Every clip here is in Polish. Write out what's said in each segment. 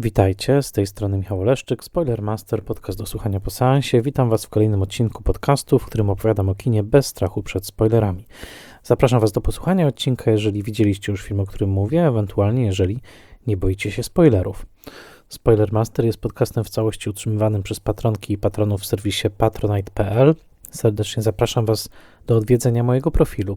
Witajcie, z tej strony Michał Oleszczyk, Spoilermaster, podcast do słuchania po seansie. Witam Was w kolejnym odcinku podcastu, w którym opowiadam o kinie bez strachu przed spoilerami. Zapraszam Was do posłuchania odcinka, jeżeli widzieliście już film, o którym mówię, ewentualnie jeżeli nie boicie się spoilerów. Spoilermaster jest podcastem w całości utrzymywanym przez patronki i patronów w serwisie patronite.pl. Serdecznie zapraszam Was do odwiedzenia mojego profilu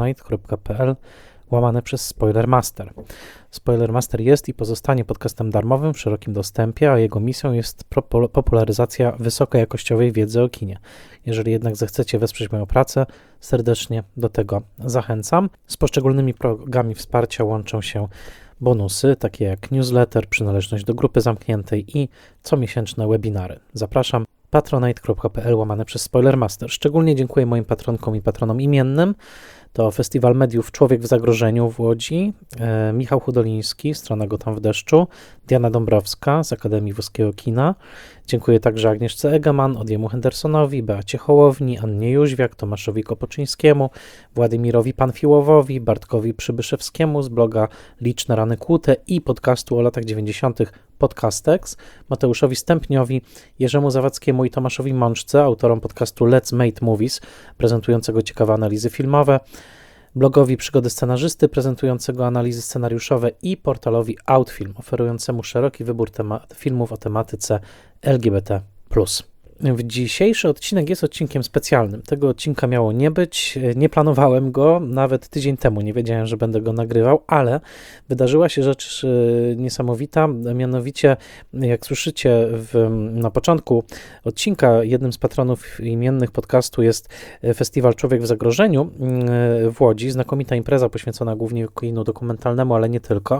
patronite.pl/Spoilermaster. Spoilermaster jest i pozostanie podcastem darmowym w szerokim dostępie, a jego misją jest popularyzacja wysokojakościowej wiedzy o kinie. Jeżeli jednak zechcecie wesprzeć moją pracę, serdecznie do tego zachęcam. Z poszczególnymi progami wsparcia łączą się bonusy, takie jak newsletter, przynależność do grupy zamkniętej i comiesięczne webinary. Zapraszam patronite.pl/Spoilermaster. Szczególnie dziękuję moim patronkom i patronom imiennym. To Festiwal Mediów Człowiek w Zagrożeniu w Łodzi, Michał Hudoliński, strona Gotham w deszczu, Diana Dąbrowska z Akademii Włoskiego Kina. Dziękuję także Agnieszce Egeman, Odiemu Hendersonowi, Beacie Hołowni, Annie Jóźwiak, Tomaszowi Kopoczyńskiemu, Władimirowi Panfiłowowi, Bartkowi Przybyszewskiemu z bloga Liczne Rany Kłute i podcastu o latach 90. Podcastex, Mateuszowi Stępniowi, Jerzemu Zawadzkiemu i Tomaszowi Mączce, autorom podcastu Let's Make Movies, prezentującego ciekawe analizy filmowe, blogowi Przygody Scenarzysty, prezentującego analizy scenariuszowe i portalowi Outfilm, oferującemu szeroki wybór filmów o tematyce LGBT+. Dzisiejszy odcinek jest odcinkiem specjalnym. Tego odcinka miało nie być, nie planowałem go, nawet tydzień temu nie wiedziałem, że będę go nagrywał, ale wydarzyła się rzecz niesamowita, mianowicie jak słyszycie na początku odcinka, jednym z patronów imiennych podcastu jest Festiwal Człowiek w Zagrożeniu w Łodzi, znakomita impreza poświęcona głównie kinu dokumentalnemu, ale nie tylko.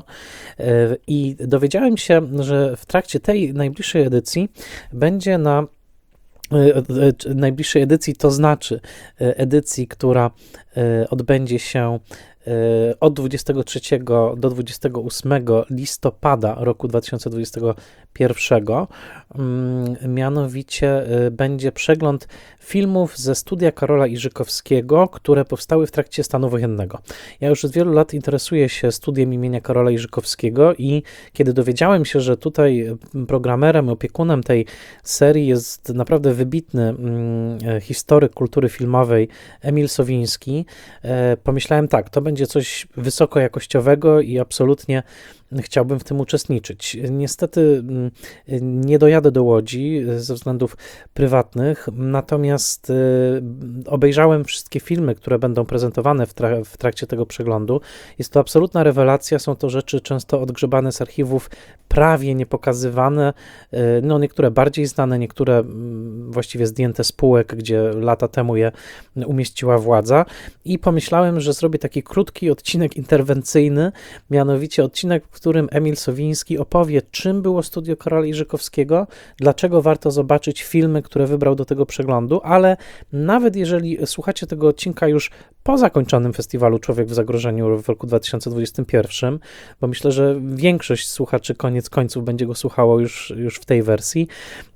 I dowiedziałem się, że w trakcie tej najbliższej edycji będzie najbliższej edycji, to znaczy edycji, która odbędzie się od 23 do 28 listopada roku 2021. Mianowicie będzie przegląd filmów ze studia Karola Iżykowskiego, które powstały w trakcie stanu wojennego. Ja już od wielu lat interesuję się studiem imienia Karola Iżykowskiego i kiedy dowiedziałem się, że tutaj programerem, opiekunem tej serii jest naprawdę wybitny historyk kultury filmowej Emil Sowiński, pomyślałem tak, to będzie coś wysokojakościowego i absolutnie chciałbym w tym uczestniczyć. Niestety nie dojadę do Łodzi ze względów prywatnych, natomiast obejrzałem wszystkie filmy, które będą prezentowane w trakcie tego przeglądu. Jest to absolutna rewelacja, są to rzeczy często odgrzebane z archiwów, prawie niepokazywane, no niektóre bardziej znane, niektóre właściwie zdjęte z półek, gdzie lata temu je umieściła władza i pomyślałem, że zrobię taki krótki odcinek interwencyjny, mianowicie odcinek, w którym Emil Sowiński opowie, czym było studio Karola Iżykowskiego, dlaczego warto zobaczyć filmy, które wybrał do tego przeglądu, ale nawet jeżeli słuchacie tego odcinka już po zakończonym festiwalu Człowiek w Zagrożeniu w roku 2021, bo myślę, że większość słuchaczy koniec końców będzie go słuchało już w tej wersji,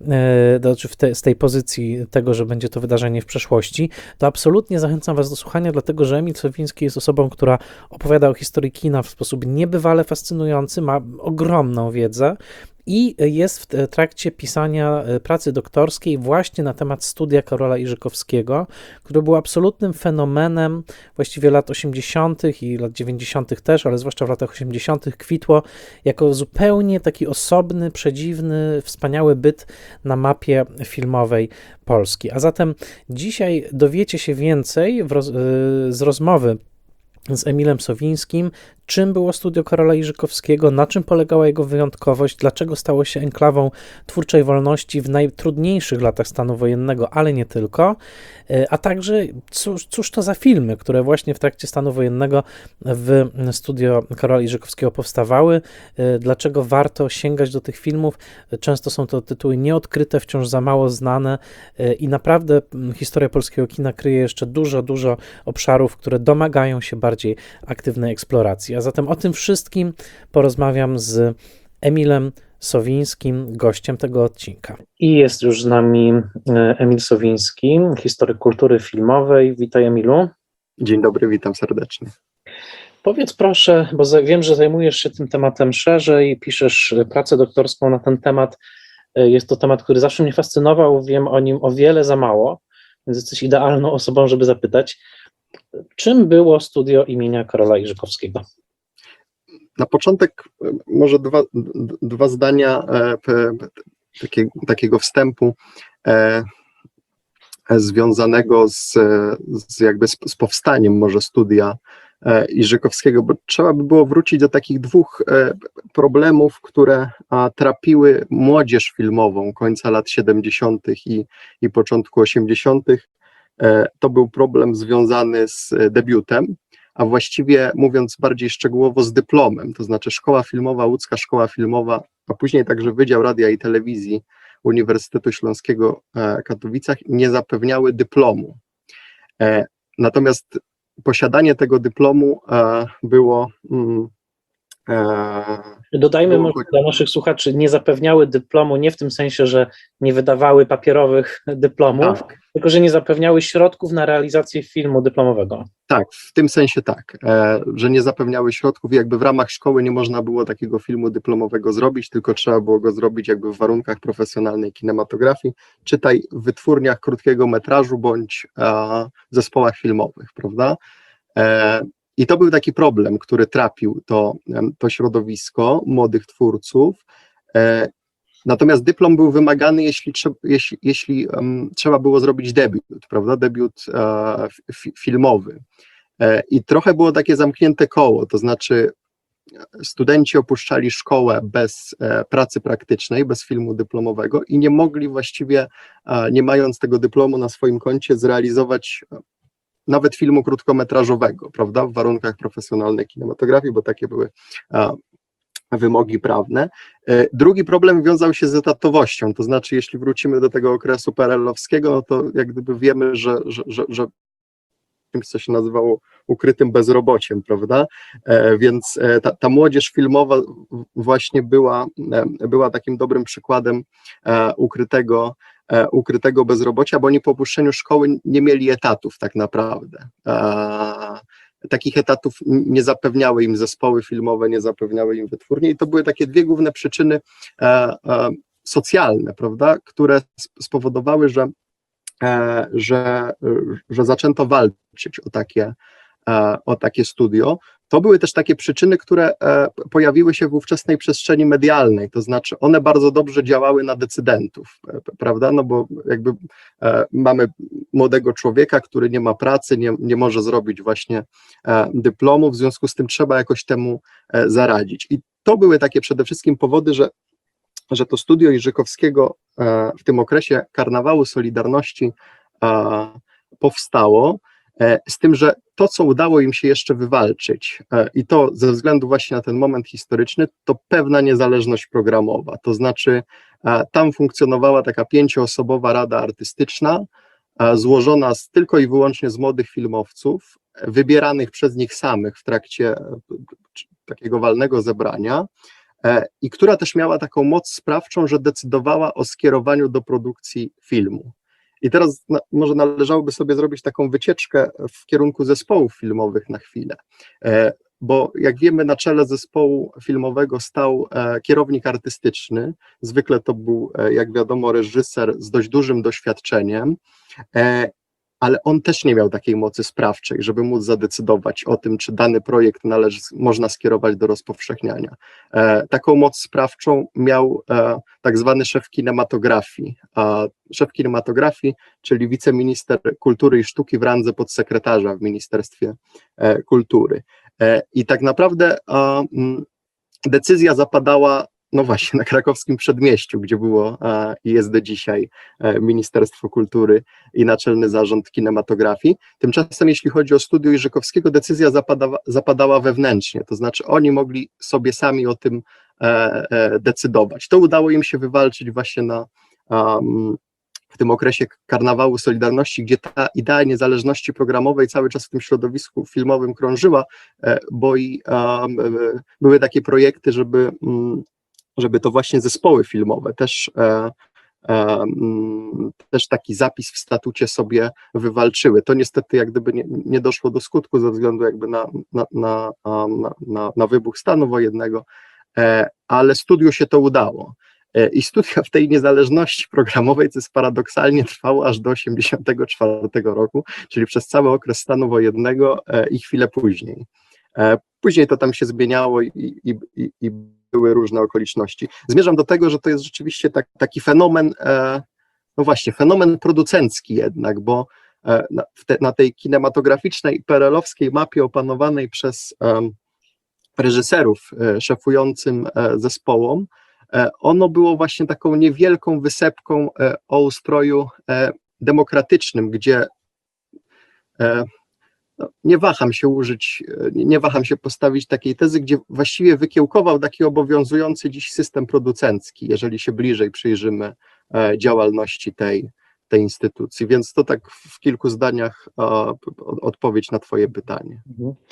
z tej pozycji tego, że będzie to wydarzenie w przeszłości, to absolutnie zachęcam Was do słuchania, dlatego że Emil Sowiński jest osobą, która opowiada o historii kina w sposób niebywale fascynujący, ma ogromną wiedzę i jest w trakcie pisania pracy doktorskiej właśnie na temat studia Karola Iżykowskiego, które było absolutnym fenomenem właściwie lat 80. i lat 90. też, ale zwłaszcza w latach 80. kwitło jako zupełnie taki osobny, przedziwny, wspaniały byt na mapie filmowej Polski. A zatem dzisiaj dowiecie się więcej z rozmowy z Emilem Sowińskim, czym było studio Karola Iżykowskiego, na czym polegała jego wyjątkowość, dlaczego stało się enklawą twórczej wolności w najtrudniejszych latach stanu wojennego, ale nie tylko, a także cóż to za filmy, które właśnie w trakcie stanu wojennego w studio Karola Iżykowskiego powstawały, dlaczego warto sięgać do tych filmów. Często są to tytuły nieodkryte, wciąż za mało znane i naprawdę historia polskiego kina kryje jeszcze dużo obszarów, które domagają się bardziej aktywnej eksploracji. A zatem o tym wszystkim porozmawiam z Emilem Sowińskim, gościem tego odcinka. I jest już z nami Emil Sowiński, historyk kultury filmowej. Witaj, Emilu. Dzień dobry, witam serdecznie. Powiedz proszę, bo wiem, że zajmujesz się tym tematem szerzej, piszesz pracę doktorską na ten temat. Jest to temat, który zawsze mnie fascynował, wiem o nim o wiele za mało, więc jesteś idealną osobą, żeby zapytać, czym było studio imienia Karola Iżykowskiego? Na początek może dwa zdania takiego wstępu związanego z powstaniem może studia Iżykowskiego, bo trzeba by było wrócić do takich dwóch problemów, które trapiły młodzież filmową końca lat 70. i początku 80. To był problem związany z debiutem, a właściwie mówiąc bardziej szczegółowo z dyplomem, to znaczy Szkoła Filmowa, Łódzka Szkoła Filmowa, a później także Wydział Radia i Telewizji Uniwersytetu Śląskiego w Katowicach nie zapewniały dyplomu. Natomiast posiadanie tego dyplomu było... Dodajmy może dla naszych słuchaczy, nie zapewniały dyplomu nie w tym sensie, że nie wydawały papierowych dyplomów, tak, tylko że nie zapewniały środków na realizację filmu dyplomowego. Tak, w tym sensie tak, że nie zapewniały środków i jakby w ramach szkoły nie można było takiego filmu dyplomowego zrobić, tylko trzeba było go zrobić jakby w warunkach profesjonalnej kinematografii, czytaj w wytwórniach krótkiego metrażu bądź zespołach filmowych, prawda? I to był taki problem, który trapił to środowisko młodych twórców. Natomiast dyplom był wymagany, jeśli trzeba było zrobić debiut, prawda? Debiut filmowy. I trochę było takie zamknięte koło, to znaczy studenci opuszczali szkołę bez pracy praktycznej, bez filmu dyplomowego i nie mogli właściwie, nie mając tego dyplomu na swoim koncie, zrealizować nawet filmu krótkometrażowego, prawda? W warunkach profesjonalnej kinematografii, bo takie były wymogi prawne. Drugi problem wiązał się z etatowością, to znaczy jeśli wrócimy do tego okresu PRL-owskiego, no to jak gdyby wiemy, że czymś, co się nazywało ukrytym bezrobociem, prawda? Więc ta młodzież filmowa właśnie była takim dobrym przykładem ukrytego bezrobocia, bo oni po opuszczeniu szkoły nie mieli etatów tak naprawdę. Takich etatów nie zapewniały im zespoły filmowe, nie zapewniały im wytwórnie i to były takie dwie główne przyczyny socjalne, prawda, które spowodowały, że zaczęto walczyć o takie studio. To były też takie przyczyny, które pojawiły się w ówczesnej przestrzeni medialnej, to znaczy one bardzo dobrze działały na decydentów, prawda, no bo jakby mamy młodego człowieka, który nie ma pracy, nie może zrobić właśnie dyplomu, w związku z tym trzeba jakoś temu zaradzić. I to były takie przede wszystkim powody, że to studio Iżykowskiego w tym okresie Karnawału Solidarności powstało, z tym, że to, co udało im się jeszcze wywalczyć i to ze względu właśnie na ten moment historyczny, to pewna niezależność programowa, to znaczy tam funkcjonowała taka 5-osobowa rada artystyczna, złożona tylko i wyłącznie z młodych filmowców, wybieranych przez nich samych w trakcie takiego walnego zebrania, i która też miała taką moc sprawczą, że decydowała o skierowaniu do produkcji filmu. I teraz może należałoby sobie zrobić taką wycieczkę w kierunku zespołów filmowych na chwilę, bo jak wiemy, na czele zespołu filmowego stał kierownik artystyczny, zwykle to był, jak wiadomo, reżyser z dość dużym doświadczeniem, ale on też nie miał takiej mocy sprawczej, żeby móc zadecydować o tym, czy dany projekt można skierować do rozpowszechniania. Taką moc sprawczą miał tak zwany szef kinematografii. Szef kinematografii, czyli wiceminister kultury i sztuki w randze podsekretarza w Ministerstwie Kultury. I tak naprawdę decyzja zapadała no właśnie na krakowskim Przedmieściu, gdzie było i jest do dzisiaj Ministerstwo Kultury i Naczelny Zarząd Kinematografii. Tymczasem jeśli chodzi o studio Iżykowskiego, decyzja zapadała wewnętrznie, to znaczy oni mogli sobie sami o tym decydować. To udało im się wywalczyć właśnie w tym okresie Karnawału Solidarności, gdzie ta idea niezależności programowej cały czas w tym środowisku filmowym krążyła, bo były takie projekty, żeby to właśnie zespoły filmowe też też taki zapis w statucie sobie wywalczyły. To niestety jak gdyby nie doszło do skutku ze względu jakby na wybuch stanu wojennego, ale studiu się to udało. I studia w tej niezależności programowej, co jest paradoksalnie, trwało aż do 1984 roku, czyli przez cały okres stanu wojennego i chwilę później. Później to tam się zmieniało i były różne okoliczności. Zmierzam do tego, że to jest rzeczywiście taki fenomen, no właśnie, fenomen producencki jednak, bo na tej kinematograficznej, PRL-owskiej mapie opanowanej przez reżyserów szefującym zespołom, ono było właśnie taką niewielką wysepką o ustroju demokratycznym, gdzie nie waham się postawić takiej tezy, gdzie właściwie wykiełkował taki obowiązujący dziś system producencki, jeżeli się bliżej przyjrzymy działalności tej instytucji. Więc to tak w kilku zdaniach odpowiedź na twoje pytanie.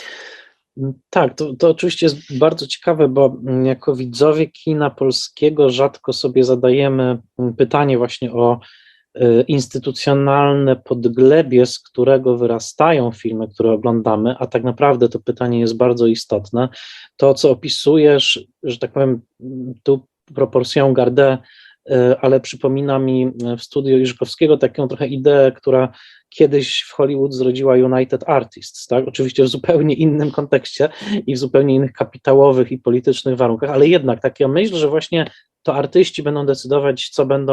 Tak, to oczywiście jest bardzo ciekawe, bo jako widzowie kina polskiego rzadko sobie zadajemy pytanie właśnie o instytucjonalne podglebie, z którego wyrastają filmy, które oglądamy, a tak naprawdę to pytanie jest bardzo istotne. To, co opisujesz, że tak powiem, tu proporcją gardę, ale przypomina mi w studiu Iżykowskiego taką trochę ideę, która kiedyś w Hollywood zrodziła United Artists, tak? Oczywiście w zupełnie innym kontekście i w zupełnie innych kapitałowych i politycznych warunkach, ale jednak taka myśl, że właśnie to artyści będą decydować,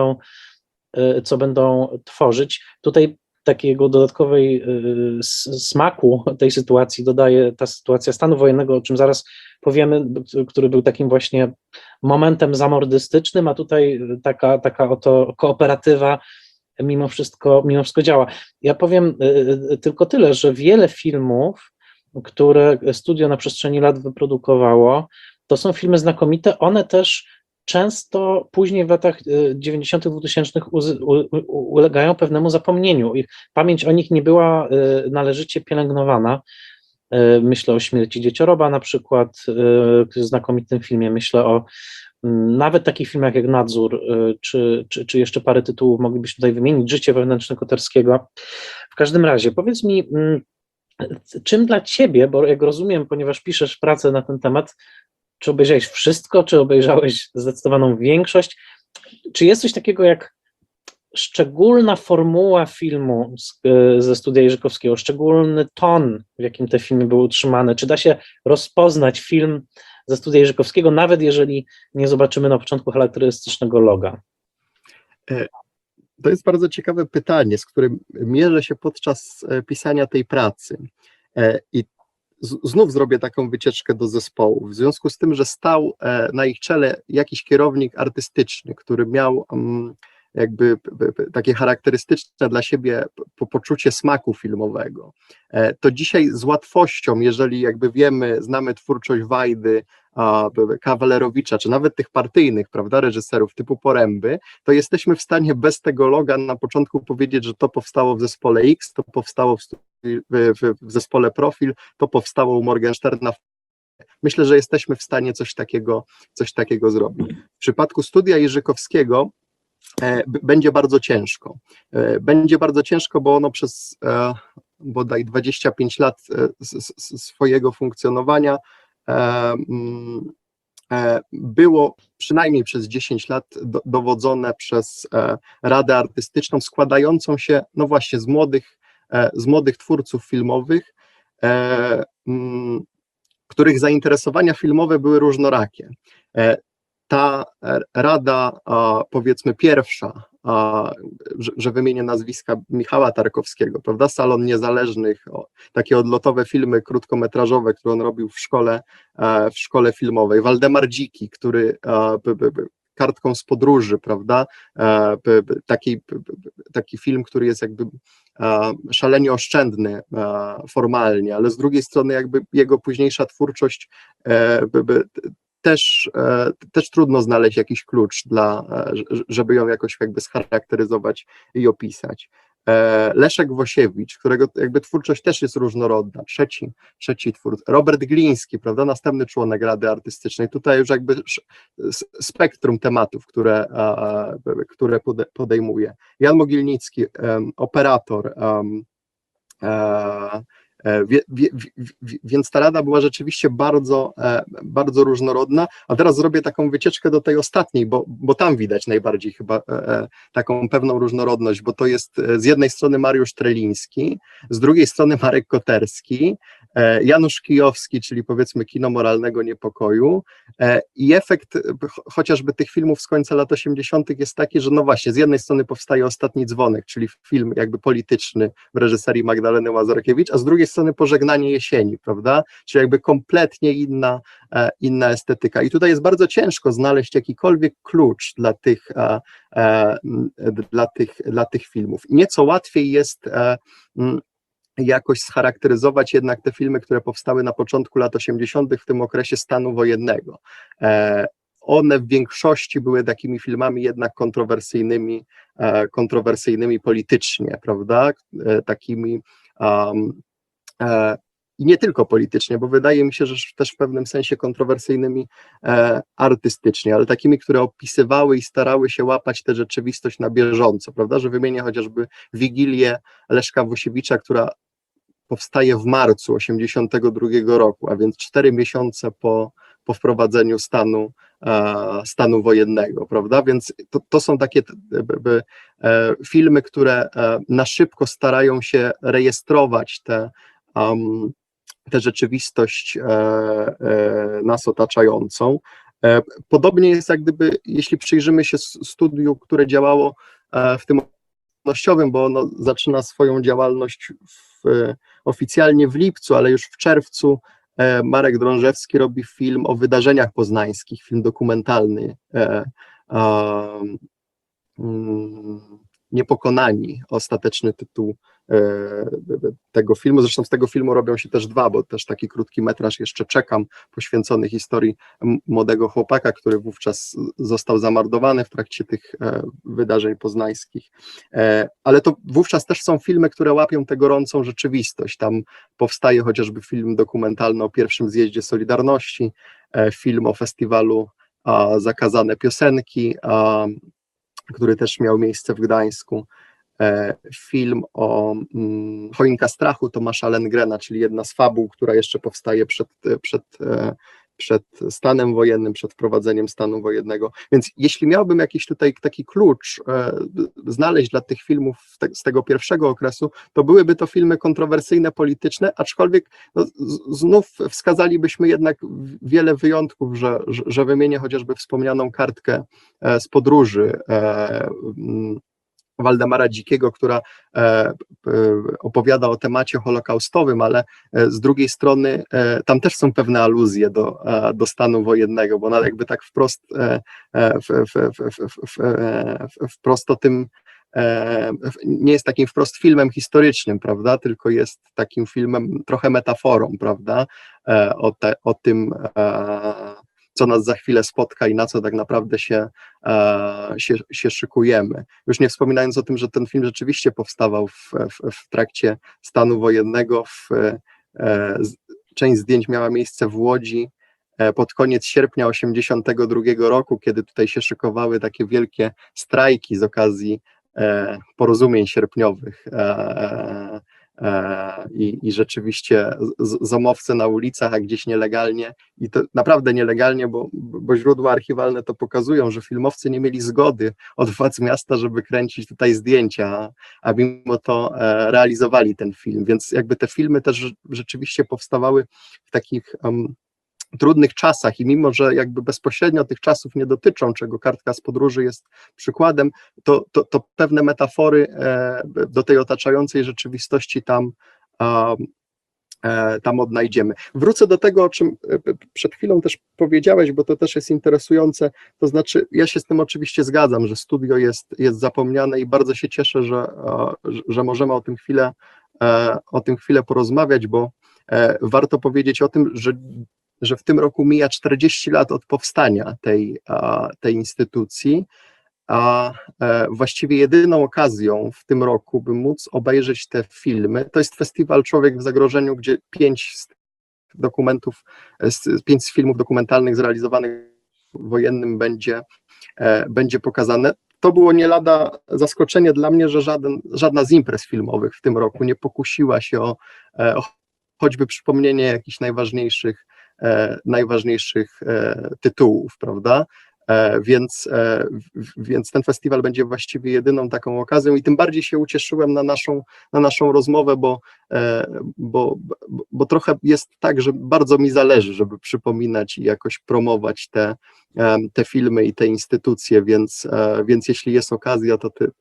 co będą tworzyć. Tutaj takiego dodatkowej smaku tej sytuacji dodaje ta sytuacja stanu wojennego, o czym zaraz powiemy, który był takim właśnie momentem zamordystycznym, a tutaj taka oto kooperatywa mimo wszystko działa. Ja powiem tylko tyle, że wiele filmów, które studio na przestrzeni lat wyprodukowało, to są filmy znakomite, one też często później w latach 90., 2000 ulegają pewnemu zapomnieniu. Ich pamięć o nich nie była należycie pielęgnowana. Myślę o Śmierci Dziecioroba na przykład, znakomitym filmie, myślę o nawet takich filmach jak Nadzór, czy jeszcze parę tytułów moglibyśmy tutaj wymienić, Życie wewnętrzne Koterskiego. W każdym razie, powiedz mi, czym dla ciebie, bo jak rozumiem, ponieważ piszesz pracę na ten temat, czy obejrzałeś wszystko, czy obejrzałeś zdecydowaną większość? Czy jest coś takiego jak szczególna formuła filmu ze studia Iżykowskiego, szczególny ton, w jakim te filmy były utrzymane? Czy da się rozpoznać film ze studia Iżykowskiego, nawet jeżeli nie zobaczymy na początku charakterystycznego loga? To jest bardzo ciekawe pytanie, z którym mierzę się podczas pisania tej pracy. I znów zrobię taką wycieczkę do zespołu. W związku z tym, że stał na ich czele jakiś kierownik artystyczny, który miał jakby takie charakterystyczne dla siebie poczucie smaku filmowego, to dzisiaj z łatwością, jeżeli jakby znamy twórczość Wajdy, Kawalerowicza, czy nawet tych partyjnych, prawda, reżyserów typu Poręby, to jesteśmy w stanie bez tego loga na początku powiedzieć, że to powstało w zespole X, to powstało w zespole Profil, to powstało u Morgensterna. Myślę, że jesteśmy w stanie coś takiego zrobić. W przypadku studia Iżykowskiego będzie bardzo ciężko. Będzie bardzo ciężko, bo ono przez bodaj 25 lat swojego funkcjonowania było przynajmniej przez 10 lat dowodzone przez Radę Artystyczną składającą się, no właśnie, z młodych twórców filmowych, których zainteresowania filmowe były różnorakie. Ta rada, powiedzmy pierwsza, że wymienię nazwiska Michała Tarkowskiego, prawda, Salon Niezależnych, takie odlotowe filmy krótkometrażowe, które on robił w szkole filmowej, Waldemar Dziki, który Kartką z podróży, prawda, taki film, który jest jakby szalenie oszczędny formalnie, ale z drugiej strony jakby jego późniejsza twórczość też trudno znaleźć jakiś klucz żeby ją jakoś jakby scharakteryzować i opisać. Leszek Wosiewicz, którego jakby twórczość też jest różnorodna, trzeci twórca, Robert Gliński, prawda, następny członek Rady Artystycznej, tutaj już jakby spektrum tematów, które podejmuje. Jan Mogilnicki, operator, więc ta rada była rzeczywiście bardzo różnorodna, a teraz zrobię taką wycieczkę do tej ostatniej, bo tam widać najbardziej chyba taką pewną różnorodność, bo to jest z jednej strony Mariusz Treliński, z drugiej strony Marek Koterski, Janusz Kijowski, czyli powiedzmy kino moralnego niepokoju, i efekt chociażby tych filmów z końca lat 80. jest taki, że no właśnie, z jednej strony powstaje Ostatni dzwonek, czyli film jakby polityczny w reżyserii Magdaleny Łazarkiewicz, a z drugiej strony Pożegnanie jesieni, prawda, czyli jakby kompletnie inna estetyka. I tutaj jest bardzo ciężko znaleźć jakikolwiek klucz dla tych filmów. Nieco łatwiej jest jakoś scharakteryzować jednak te filmy, które powstały na początku lat 80. w tym okresie stanu wojennego. One w większości były takimi filmami jednak kontrowersyjnymi politycznie, prawda, takimi i nie tylko politycznie, bo wydaje mi się, że też w pewnym sensie kontrowersyjnymi artystycznie, ale takimi, które opisywały i starały się łapać tę rzeczywistość na bieżąco, prawda, że wymienię chociażby Wigilię Leszka Wosiewicza, która powstaje w marcu 1982 roku, a więc 4 miesiące po wprowadzeniu stanu wojennego, prawda, więc to są takie filmy, które na szybko starają się rejestrować tę rzeczywistość nas otaczającą. Podobnie jest jak gdyby, jeśli przyjrzymy się studiu, które działało w tym wolnościowym, bo ono zaczyna swoją działalność oficjalnie w lipcu, ale już w czerwcu Marek Drążewski robi film o wydarzeniach poznańskich, film dokumentalny, Niepokonani, ostateczny tytuł tego filmu. Zresztą z tego filmu robią się też dwa, bo też taki krótki metraż jeszcze czekam, poświęcony historii młodego chłopaka, który wówczas został zamordowany w trakcie tych wydarzeń poznańskich. Ale to wówczas też są filmy, które łapią tę gorącą rzeczywistość. Tam powstaje chociażby film dokumentalny o pierwszym zjeździe Solidarności, film o festiwalu Zakazane Piosenki, który też miał miejsce w Gdańsku. Film o Choinka strachu Tomasza Lengrena, czyli jedna z fabuł, która jeszcze powstaje przed stanem wojennym, przed wprowadzeniem stanu wojennego. Więc jeśli miałbym jakiś tutaj taki klucz znaleźć dla tych filmów z tego pierwszego okresu, to byłyby to filmy kontrowersyjne, polityczne, aczkolwiek no, znów wskazalibyśmy jednak wiele wyjątków, że wymienię chociażby wspomnianą Kartkę z podróży Waldemara Dzikiego, która opowiada o temacie holokaustowym, ale z drugiej strony tam też są pewne aluzje do stanu wojennego, bo ona jakby tak wprost o tym nie jest takim wprost filmem historycznym, prawda, tylko jest takim filmem trochę metaforą, prawda, o tym, co nas za chwilę spotka i na co tak naprawdę się szykujemy. Już nie wspominając o tym, że ten film rzeczywiście powstawał w trakcie stanu wojennego, część zdjęć miała miejsce w Łodzi pod koniec sierpnia 1982 roku, kiedy tutaj się szykowały takie wielkie strajki z okazji porozumień sierpniowych. I rzeczywiście zomowce na ulicach, a gdzieś nielegalnie, i to naprawdę nielegalnie, bo źródła archiwalne to pokazują, że filmowcy nie mieli zgody od władz miasta, żeby kręcić tutaj zdjęcia, a mimo to realizowali ten film, więc jakby te filmy też rzeczywiście powstawały w takich trudnych czasach i mimo, że jakby bezpośrednio tych czasów nie dotyczą, czego Kartka z podróży jest przykładem, to pewne metafory do tej otaczającej rzeczywistości tam odnajdziemy. Wrócę do tego, o czym przed chwilą też powiedziałeś, bo to też jest interesujące, to znaczy ja się z tym oczywiście zgadzam, że studio jest zapomniane i bardzo się cieszę, że możemy o tym chwilę porozmawiać, bo warto powiedzieć o tym, że w tym roku mija 40 lat od powstania tej instytucji a właściwie jedyną okazją w tym roku, by móc obejrzeć te filmy, to jest festiwal Człowiek w zagrożeniu, gdzie 5 filmów dokumentalnych zrealizowanych wojennym będzie pokazane. To było nie lada zaskoczenie dla mnie, że żadna z imprez filmowych w tym roku nie pokusiła się o choćby przypomnienie jakichś najważniejszych tytułów, prawda? Więc ten festiwal będzie właściwie jedyną taką okazją i tym bardziej się ucieszyłem na naszą rozmowę, bo trochę jest tak, że bardzo mi zależy, żeby przypominać i jakoś promować te filmy i te instytucje, więc jeśli jest okazja,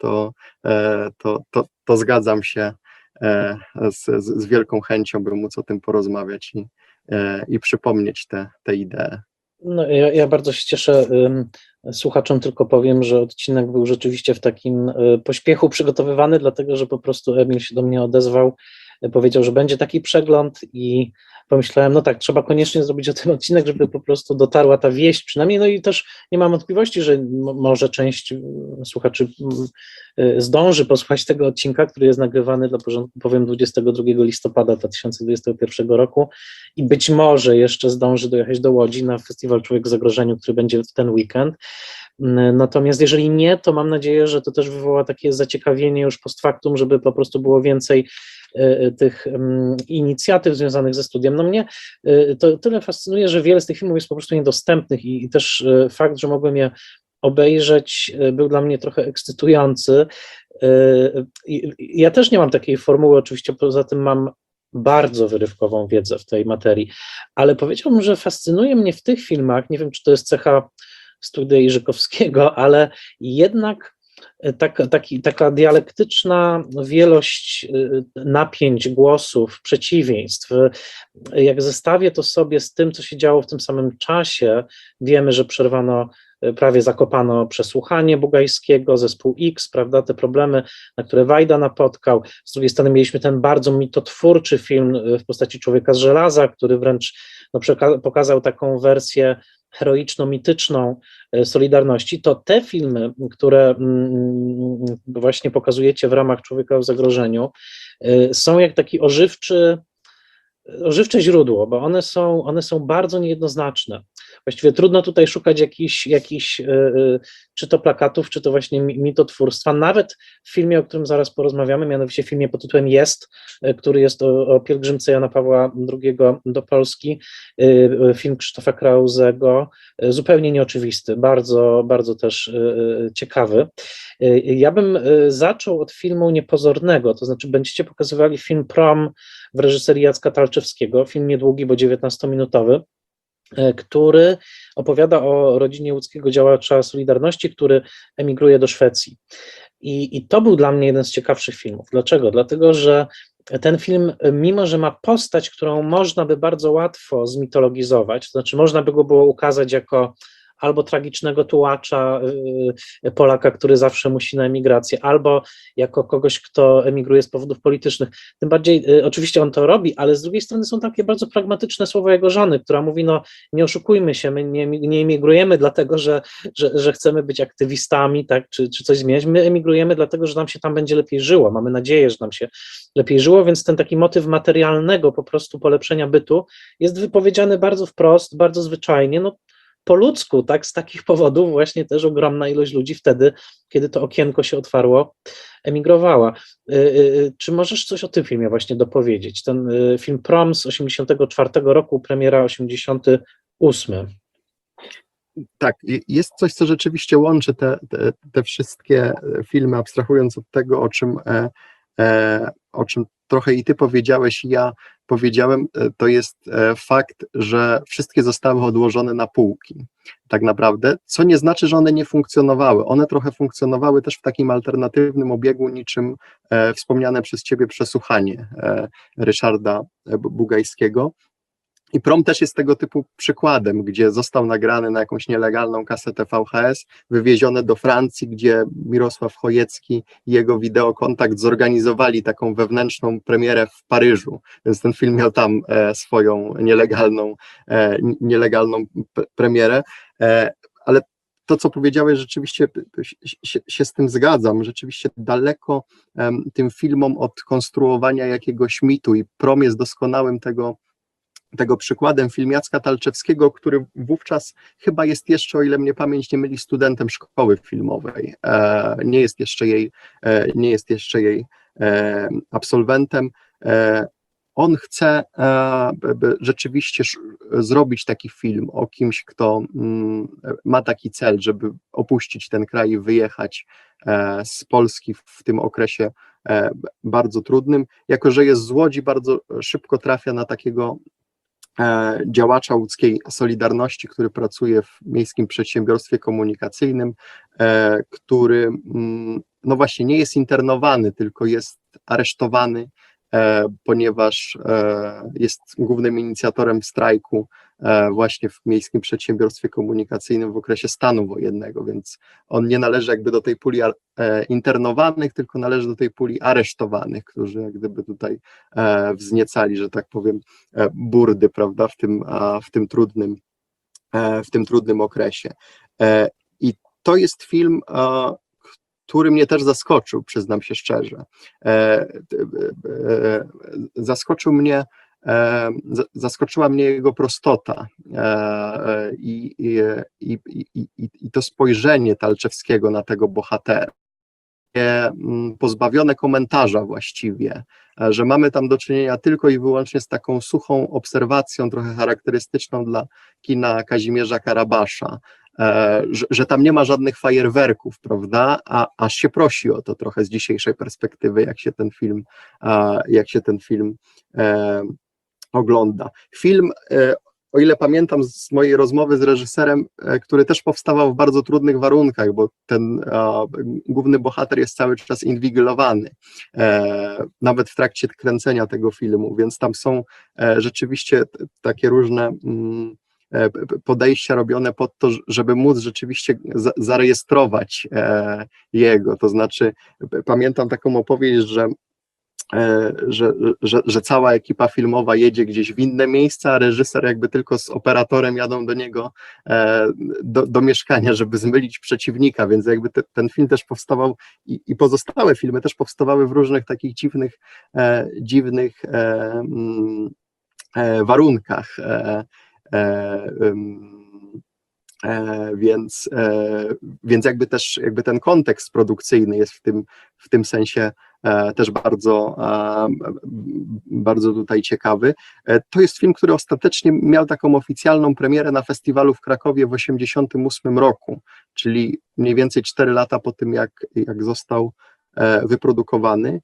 to zgadzam się z wielką chęcią, by móc o tym porozmawiać i przypomnieć te idee. No, ja bardzo się cieszę. Słuchaczom tylko powiem, że odcinek był rzeczywiście w takim pośpiechu przygotowywany, dlatego że po prostu Emil się do mnie odezwał, powiedział, że będzie taki przegląd i pomyślałem, no tak, trzeba koniecznie zrobić o tym odcinek, żeby po prostu dotarła ta wieść przynajmniej, no i też nie mam wątpliwości, że może część słuchaczy zdąży posłuchać tego odcinka, który jest nagrywany dla porządku, powiem 22 listopada 2021 roku i być może jeszcze zdąży dojechać do Łodzi na Festiwal Człowiek w Zagrożeniu, który będzie w ten weekend. Natomiast jeżeli nie, to mam nadzieję, że to też wywoła takie zaciekawienie już post factum, żeby po prostu było więcej tych inicjatyw związanych ze studiem. No mnie to tyle fascynuje, że wiele z tych filmów jest po prostu niedostępnych i też fakt, że mogłem je obejrzeć, był dla mnie trochę ekscytujący. Ja też nie mam takiej formuły, oczywiście poza tym mam bardzo wyrywkową wiedzę w tej materii, ale powiedziałbym, że fascynuje mnie w tych filmach, nie wiem, czy to jest cecha studia Iżykowskiego, ale jednak taka dialektyczna wielość napięć, głosów, przeciwieństw. Jak zestawię to sobie z tym, co się działo w tym samym czasie, wiemy, że prawie zakopano przesłuchanie Bugajskiego, zespół X, prawda, te problemy, na które Wajda napotkał. Z drugiej strony mieliśmy ten bardzo mitotwórczy film w postaci Człowieka z żelaza, który wręcz pokazał taką wersję heroiczno-mityczną Solidarności, to te filmy, które właśnie pokazujecie w ramach Człowieka w zagrożeniu, są jak taki ożywcze źródło, bo one są bardzo niejednoznaczne. Właściwie trudno tutaj szukać jakichś czy to plakatów, czy to właśnie mitotwórstwa. Nawet w filmie, o którym zaraz porozmawiamy, mianowicie w filmie pod tytułem Jest, który jest o pielgrzymce Jana Pawła II do Polski, film Krzysztofa Krauzego, zupełnie nieoczywisty, bardzo, bardzo też ciekawy. Ja bym zaczął od filmu Niepozornego, to znaczy będziecie pokazywali film Prom w reżyserii Jacka Talczewskiego, film niedługi, bo 19-minutowy, który opowiada o rodzinie łódzkiego działacza Solidarności, który emigruje do Szwecji. I to był dla mnie jeden z ciekawszych filmów. Dlaczego? Dlatego, że ten film, mimo że ma postać, którą można by bardzo łatwo zmitologizować, to znaczy można by go było ukazać jako albo tragicznego tułacza Polaka, który zawsze musi na emigrację, albo jako kogoś, kto emigruje z powodów politycznych. Tym bardziej, oczywiście on to robi, ale z drugiej strony są takie bardzo pragmatyczne słowa jego żony, która mówi, no nie oszukujmy się, my nie emigrujemy dlatego, że chcemy być aktywistami, tak, czy coś zmieniać, my emigrujemy dlatego, że nam się tam będzie lepiej żyło, mamy nadzieję, że nam się lepiej żyło, więc ten taki motyw materialnego po prostu polepszenia bytu jest wypowiedziany bardzo wprost, bardzo zwyczajnie, no po ludzku, tak, z takich powodów właśnie też ogromna ilość ludzi wtedy, kiedy to okienko się otwarło, emigrowała. Czy możesz coś o tym filmie właśnie dopowiedzieć? Ten film Prom z 84 roku, premiera 88. Tak, jest coś, co rzeczywiście łączy te wszystkie filmy, abstrahując od tego, o czym trochę i ty powiedziałeś, i ja powiedziałem, to jest fakt, że wszystkie zostały odłożone na półki, tak naprawdę, co nie znaczy, że one nie funkcjonowały. One trochę funkcjonowały też w takim alternatywnym obiegu, niczym wspomniane przez ciebie przesłuchanie Ryszarda Bugajskiego. I Prom też jest tego typu przykładem, gdzie został nagrany na jakąś nielegalną kasetę VHS, wywieziony do Francji, gdzie Mirosław Chojecki i jego wideokontakt zorganizowali taką wewnętrzną premierę w Paryżu, więc ten film miał tam swoją nielegalną premierę, ale to, co powiedziałeś, rzeczywiście się z tym zgadzam. Rzeczywiście daleko tym filmom od konstruowania jakiegoś mitu i Prom jest doskonałym tego przykładem. Film Jacka Talczewskiego, który wówczas chyba jest jeszcze, o ile mnie pamięć nie myli, studentem szkoły filmowej. Nie jest jeszcze jej absolwentem. On chce rzeczywiście zrobić taki film o kimś, kto ma taki cel, żeby opuścić ten kraj i wyjechać z Polski w tym okresie bardzo trudnym. Jako że jest z Łodzi, bardzo szybko trafia na takiego działacza łódzkiej Solidarności, który pracuje w Miejskim Przedsiębiorstwie Komunikacyjnym, który no właśnie nie jest internowany, tylko jest aresztowany, ponieważ jest głównym inicjatorem strajku właśnie w Miejskim Przedsiębiorstwie Komunikacyjnym w okresie stanu wojennego, więc on nie należy jakby do tej puli internowanych, tylko należy do tej puli aresztowanych, którzy jak gdyby tutaj wzniecali, że tak powiem, burdy, prawda, w tym trudnym okresie. I to jest film, który mnie też zaskoczył, przyznam się szczerze. Zaskoczyła mnie jego prostota i to spojrzenie Talczewskiego na tego bohatera, pozbawione komentarza właściwie, że mamy tam do czynienia tylko i wyłącznie z taką suchą obserwacją, trochę charakterystyczną dla kina Kazimierza Karabasza, że tam nie ma żadnych fajerwerków, prawda, aż się prosi o to trochę z dzisiejszej perspektywy, jak się ten film ogląda. Film, o ile pamiętam z mojej rozmowy z reżyserem, który też powstawał w bardzo trudnych warunkach, bo ten główny bohater jest cały czas inwigilowany, nawet w trakcie kręcenia tego filmu, więc tam są rzeczywiście takie różne podejścia robione pod to, żeby móc rzeczywiście zarejestrować jego, to znaczy pamiętam taką opowieść, że cała ekipa filmowa jedzie gdzieś w inne miejsca, a reżyser jakby tylko z operatorem jadą do niego do mieszkania, żeby zmylić przeciwnika, więc jakby ten film też powstawał i pozostałe filmy też powstawały w różnych takich dziwnych warunkach. Więc jakby ten kontekst produkcyjny jest w tym sensie też bardzo tutaj ciekawy. To jest film, który ostatecznie miał taką oficjalną premierę na festiwalu w Krakowie w 1988 roku, czyli mniej więcej 4 lata po tym, jak został wyprodukowany.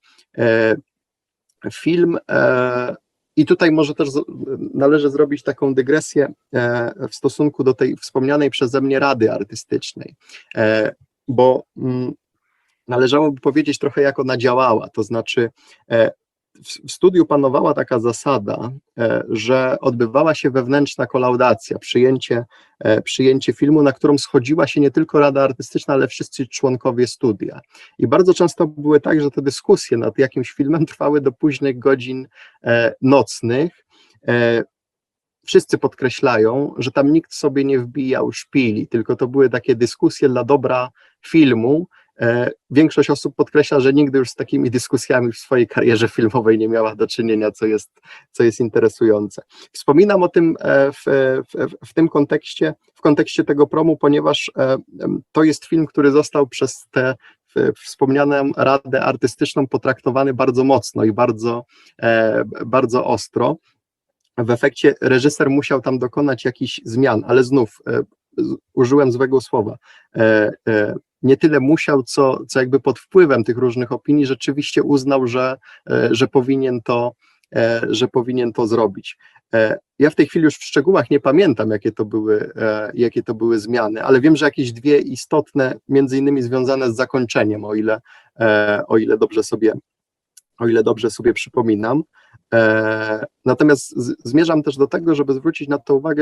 Film, i tutaj może też należy zrobić taką dygresję w stosunku do tej wspomnianej przeze mnie Rady Artystycznej, bo należałoby powiedzieć trochę, jak ona działała, to znaczy w studiu panowała taka zasada, że odbywała się wewnętrzna kolaudacja, przyjęcie filmu, na którą schodziła się nie tylko Rada Artystyczna, ale wszyscy członkowie studia. I bardzo często były tak, że te dyskusje nad jakimś filmem trwały do późnych godzin nocnych. Wszyscy podkreślają, że tam nikt sobie nie wbijał szpili, tylko to były takie dyskusje dla dobra filmu. Większość osób podkreśla, że nigdy już z takimi dyskusjami w swojej karierze filmowej nie miała do czynienia, co jest interesujące. Wspominam o tym w tym kontekście, w kontekście tego promu, ponieważ to jest film, który został przez tę wspomnianą Radę Artystyczną potraktowany bardzo mocno i bardzo ostro. W efekcie reżyser musiał tam dokonać jakichś zmian, ale znów użyłem złego słowa. Nie tyle musiał, co jakby pod wpływem tych różnych opinii rzeczywiście uznał, że powinien to zrobić. Ja w tej chwili już w szczegółach nie pamiętam, jakie to były zmiany, ale wiem, że jakieś dwie istotne, między innymi związane z zakończeniem, o ile dobrze sobie przypominam. Natomiast zmierzam też do tego, żeby zwrócić na to uwagę,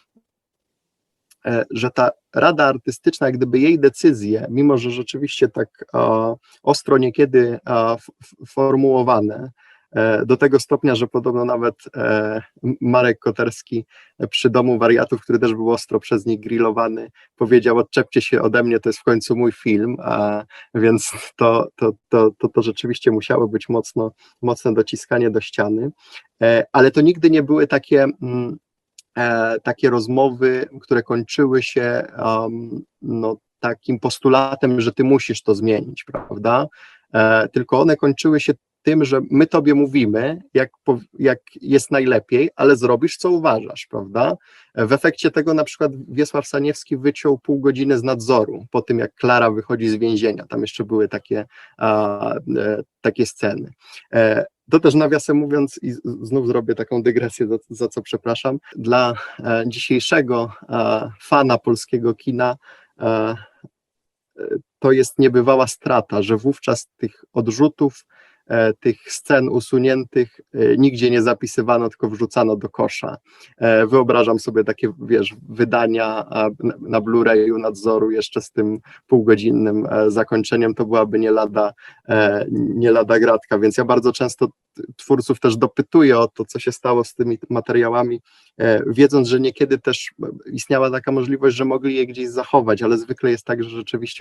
że ta Rada Artystyczna, jak gdyby jej decyzje, mimo że rzeczywiście tak ostro niekiedy formułowane, do tego stopnia, że podobno nawet Marek Koterski przy Domu Wariatów, który też był ostro przez nich grillowany, powiedział: odczepcie się ode mnie, to jest w końcu mój film, więc to rzeczywiście musiało być mocne dociskanie do ściany, ale to nigdy nie były takie rozmowy, które kończyły się no, takim postulatem, że ty musisz to zmienić, prawda? Tylko one kończyły się tym, że my tobie mówimy, jak jest najlepiej, ale zrobisz, co uważasz, prawda? W efekcie tego na przykład Wiesław Saniewski wyciął pół godziny z nadzoru po tym, jak Klara wychodzi z więzienia. Tam jeszcze były takie sceny. To też nawiasem mówiąc, i znów zrobię taką dygresję, za co przepraszam, dla dzisiejszego fana polskiego kina to jest niebywała strata, że wówczas tych odrzutów, tych scen usuniętych nigdzie nie zapisywano, tylko wrzucano do kosza. Wyobrażam sobie takie, wiesz, wydania na Blu-rayu nadzoru jeszcze z tym półgodzinnym zakończeniem, to byłaby nie lada gratka, więc ja bardzo często twórców też dopytuję o to, co się stało z tymi materiałami, wiedząc, że niekiedy też istniała taka możliwość, że mogli je gdzieś zachować, ale zwykle jest tak, że rzeczywiście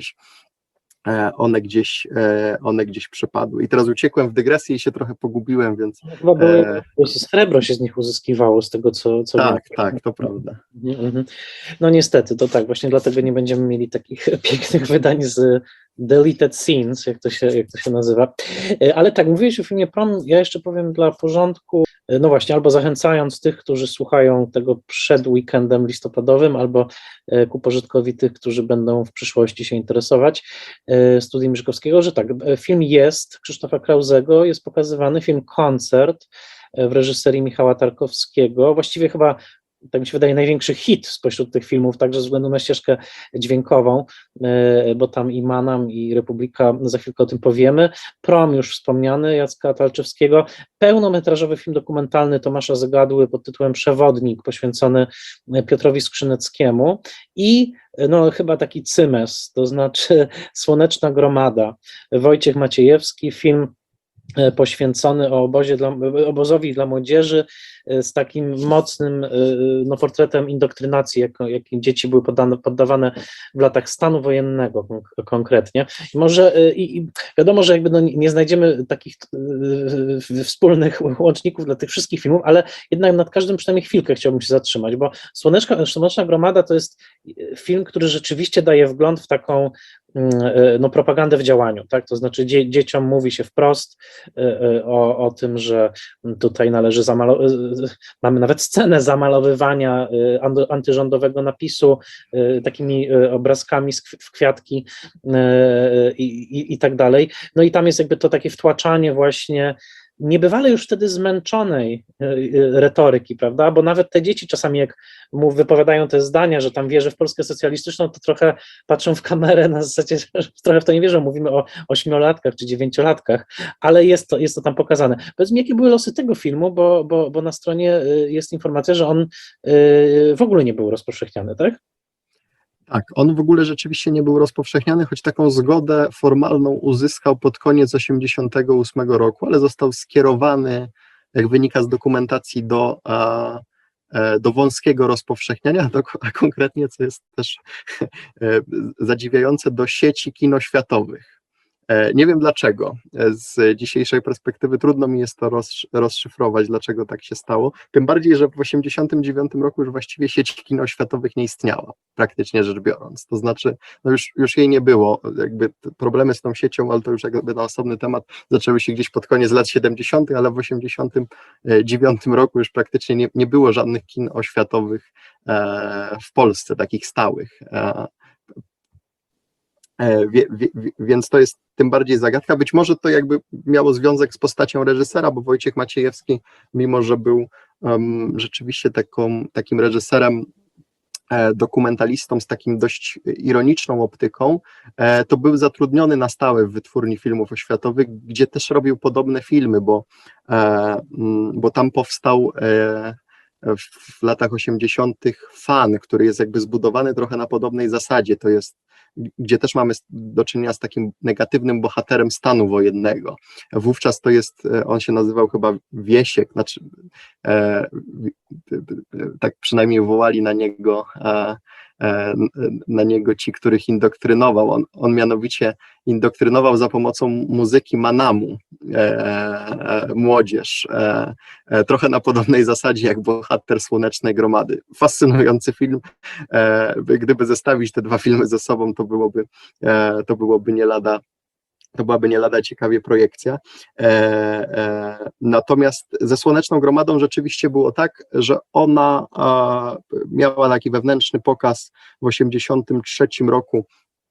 one gdzieś przepadły. I teraz uciekłem w dygresję i się trochę pogubiłem, więc... Chyba srebro się z nich uzyskiwało, z tego co Tak, wiem. tak, to prawda. No niestety, to tak, właśnie dlatego nie będziemy mieli takich pięknych wydań z deleted scenes, jak to się nazywa. Ale tak, mówiłeś o filmie Prom, ja jeszcze powiem dla porządku, no właśnie, albo zachęcając tych, którzy słuchają tego przed weekendem listopadowym, albo ku pożytkowi tych, którzy będą w przyszłości się interesować studiem Żykowskiego, że tak, film jest Krzysztofa Krauzego, jest pokazywany film Koncert w reżyserii Michała Tarkowskiego, właściwie chyba, tak mi się wydaje, największy hit spośród tych filmów, także ze względu na ścieżkę dźwiękową, bo tam i Manam, i Republika, za chwilkę o tym powiemy. Prom już wspomniany, Jacka Talczewskiego, pełnometrażowy film dokumentalny Tomasza Zagadły pod tytułem Przewodnik, poświęcony Piotrowi Skrzyneckiemu i no chyba taki cymes, to znaczy Słoneczna Gromada, Wojciech Maciejewski, film poświęcony obozowi dla młodzieży z takim mocnym no, portretem indoktrynacji, jakim dzieci były poddawane w latach stanu wojennego konkretnie. I może wiadomo, że jakby no, nie znajdziemy takich wspólnych łączników dla tych wszystkich filmów, ale jednak nad każdym przynajmniej chwilkę chciałbym się zatrzymać, bo Słoneczna Gromada to jest film, który rzeczywiście daje wgląd w taką no, propagandę w działaniu, tak? To znaczy dzieciom mówi się wprost o tym, że tutaj należy mamy nawet scenę zamalowywania antyrządowego napisu takimi obrazkami w kwiatki i tak dalej. No i tam jest jakby to takie wtłaczanie właśnie niebywale już wtedy zmęczonej retoryki, prawda, bo nawet te dzieci czasami jak mu wypowiadają te zdania, że tam wierzy w Polskę socjalistyczną, to trochę patrzą w kamerę na zasadzie, że trochę w to nie wierzą, mówimy o 8-latkach czy 9-latkach, ale jest to tam pokazane. Powiedz mi, jakie były losy tego filmu, bo na stronie jest informacja, że on w ogóle nie był rozpowszechniany, tak? Tak, on w ogóle rzeczywiście nie był rozpowszechniany, choć taką zgodę formalną uzyskał pod koniec 1988 roku, ale został skierowany, jak wynika z dokumentacji, do wąskiego rozpowszechniania, a konkretnie, co jest też zadziwiające, do sieci kin oświatowych. Nie wiem dlaczego. Z dzisiejszej perspektywy trudno mi jest to rozszyfrować, dlaczego tak się stało. Tym bardziej, że w 1989 roku już właściwie sieć kin oświatowych nie istniała, praktycznie rzecz biorąc. To znaczy, no już jej nie było. Jakby problemy z tą siecią, ale to już jakby na osobny temat, zaczęły się gdzieś pod koniec lat 70., ale w 1989 roku już praktycznie nie było żadnych kin oświatowych w Polsce, takich stałych. Więc to jest tym bardziej zagadka. Być może to jakby miało związek z postacią reżysera, bo Wojciech Maciejewski, mimo że był rzeczywiście takim reżyserem, dokumentalistą z takim dość ironiczną optyką, to był zatrudniony na stałe w Wytwórni Filmów Oświatowych, gdzie też robił podobne filmy, bo tam powstał w latach 80. FAN, który jest jakby zbudowany trochę na podobnej zasadzie. To jest gdzie też mamy do czynienia z takim negatywnym bohaterem stanu wojennego. Wówczas to jest, on się nazywał chyba Wiesiek, znaczy tak przynajmniej wołali na niego ci, których indoktrynował. On mianowicie indoktrynował za pomocą muzyki Manamu młodzież. Trochę na podobnej zasadzie jak bohater Słonecznej Gromady. Fascynujący film. Gdyby zestawić te dwa filmy ze sobą, to byłaby nie lada ciekawie projekcja. Natomiast ze Słoneczną Gromadą rzeczywiście było tak, że ona miała taki wewnętrzny pokaz w 1983 roku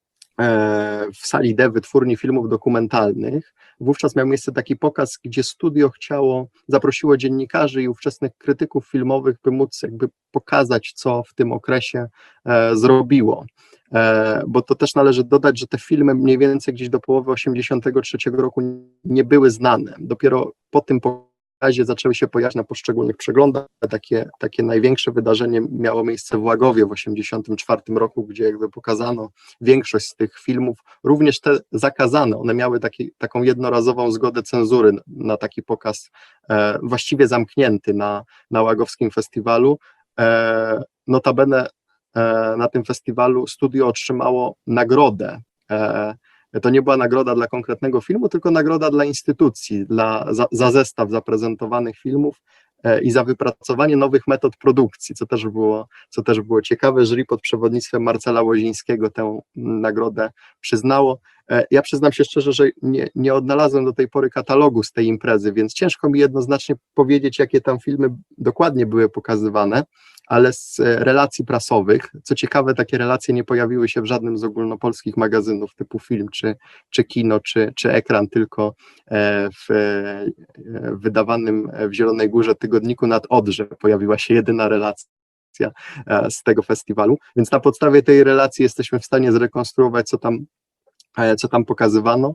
w sali D Wytwórni Filmów Dokumentalnych. Wówczas miał miejsce taki pokaz, gdzie studio zaprosiło dziennikarzy i ówczesnych krytyków filmowych, by móc jakby pokazać, co w tym okresie zrobiło. Bo to też należy dodać, że te filmy mniej więcej gdzieś do połowy 1983 roku nie były znane. Dopiero po tym pokazie zaczęły się pojawiać na poszczególnych przeglądach. Takie największe wydarzenie miało miejsce w Łagowie w 1984 roku, gdzie jakby pokazano większość z tych filmów, również te zakazane. One miały taką jednorazową zgodę cenzury na taki pokaz właściwie zamknięty na Łagowskim Festiwalu. Notabene na tym festiwalu studio otrzymało nagrodę. To nie była nagroda dla konkretnego filmu, tylko nagroda dla instytucji, za zestaw zaprezentowanych filmów i za wypracowanie nowych metod produkcji, co też było ciekawe. Jury pod przewodnictwem Marcela Łozińskiego tę nagrodę przyznało. Ja przyznam się szczerze, że nie odnalazłem do tej pory katalogu z tej imprezy, więc ciężko mi jednoznacznie powiedzieć, jakie tam filmy dokładnie były pokazywane, ale z relacji prasowych, co ciekawe, takie relacje nie pojawiły się w żadnym z ogólnopolskich magazynów typu Film, czy Kino, czy Ekran, tylko w wydawanym w Zielonej Górze tygodniku Nad Odrze pojawiła się jedyna relacja z tego festiwalu, więc na podstawie tej relacji jesteśmy w stanie zrekonstruować, co tam pokazywano.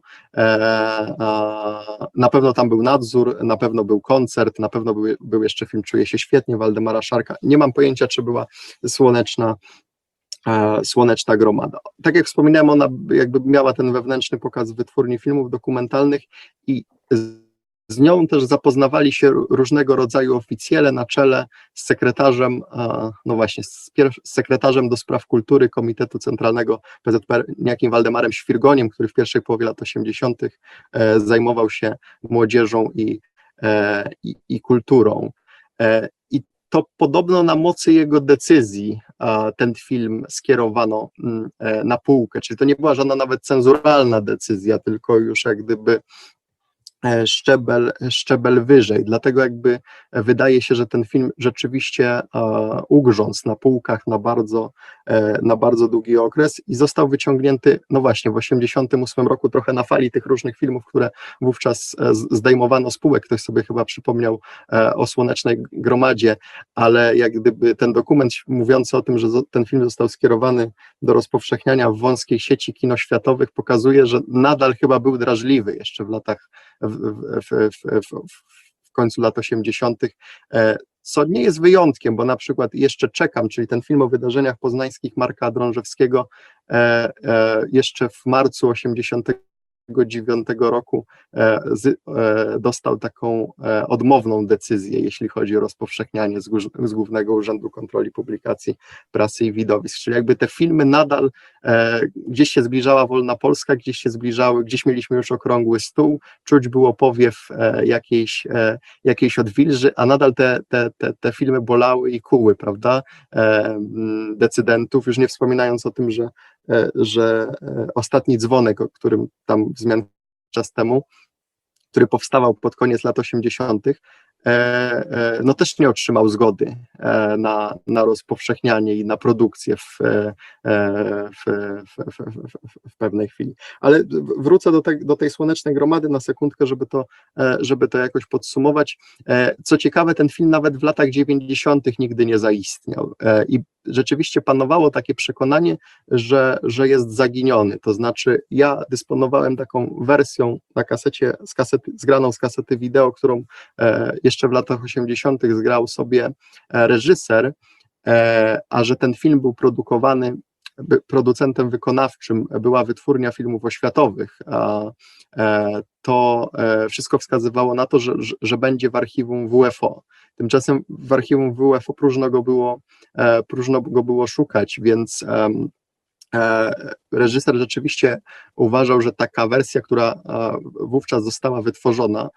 Na pewno tam był Nadzór, na pewno był koncert, na pewno był jeszcze film Czuję się świetnie Waldemara Szarka. Nie mam pojęcia, czy była Słoneczna Gromada. Tak jak wspominałem, ona jakby miała ten wewnętrzny pokaz w Wytwórni Filmów Dokumentalnych i z nią też zapoznawali się różnego rodzaju oficjele na czele z sekretarzem, no właśnie, z sekretarzem do spraw kultury Komitetu Centralnego PZPR, niejakim Waldemarem Świrgoniem, który w pierwszej połowie lat 80. Zajmował się młodzieżą i kulturą. I to podobno na mocy jego decyzji ten film skierowano na półkę, czyli to nie była żadna nawet cenzuralna decyzja, tylko już jak gdyby szczebel wyżej, dlatego jakby wydaje się, że ten film rzeczywiście ugrzązł na półkach na bardzo długi okres i został wyciągnięty, no właśnie, w 1988 roku trochę na fali tych różnych filmów, które wówczas zdejmowano z półek. Ktoś sobie chyba przypomniał o Słonecznej Gromadzie, ale jak gdyby ten dokument mówiący o tym, że ten film został skierowany do rozpowszechniania w wąskiej sieci kinoświatowych, pokazuje, że nadal chyba był drażliwy jeszcze w latach w końcu lat 80., co nie jest wyjątkiem, bo na przykład Jeszcze czekam, czyli ten film o wydarzeniach poznańskich Marka Drążewskiego, jeszcze w marcu 1989 roku dostał taką odmowną decyzję, jeśli chodzi o rozpowszechnianie z Głównego Urzędu Kontroli Publikacji, Prasy i Widowisk, czyli jakby te filmy nadal gdzieś się zbliżała wolna Polska, gdzieś mieliśmy już okrągły stół, czuć było powiew jakiejś odwilży, a nadal te filmy bolały i kuły, prawda, decydentów, już nie wspominając o tym, że Ostatni dzwonek, o którym tam wzmian czas temu, który powstawał pod koniec lat 80., no też nie otrzymał zgody na rozpowszechnianie i na produkcję w pewnej chwili. Ale wrócę do tej Słonecznej Gromady na sekundkę, żeby to jakoś podsumować. Co ciekawe, ten film nawet w latach 90. nigdy nie zaistniał i rzeczywiście panowało takie przekonanie, że jest zaginiony, to znaczy ja dysponowałem taką wersją na kasecie, zgraną z kasety wideo, którą jeszcze w latach 80. zgrał sobie reżyser, a że ten film był produkowany producentem wykonawczym była Wytwórnia Filmów Oświatowych, to wszystko wskazywało na to, że będzie w archiwum WFO. Tymczasem w archiwum WFO próżno go było szukać, więc reżyser rzeczywiście uważał, że taka wersja, która wówczas została wytworzona,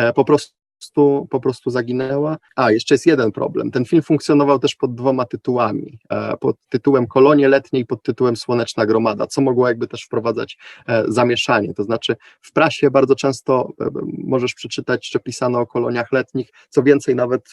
po prostu zaginęła. Jeszcze jest jeden problem. Ten film funkcjonował też pod 2 tytułami. Pod tytułem Kolonie letnie i pod tytułem Słoneczna gromada, co mogło jakby też wprowadzać zamieszanie. To znaczy w prasie bardzo często możesz przeczytać, że pisano o koloniach letnich, co więcej nawet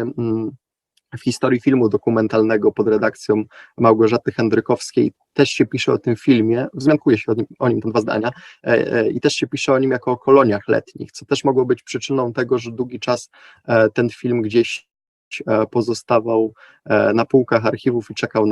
w historii filmu dokumentalnego pod redakcją Małgorzaty Hendrykowskiej też się pisze o tym filmie, wzmiankuje się o nim 2 zdania, i też się pisze o nim jako o koloniach letnich, co też mogło być przyczyną tego, że długi czas ten film gdzieś pozostawał na półkach archiwów i czekał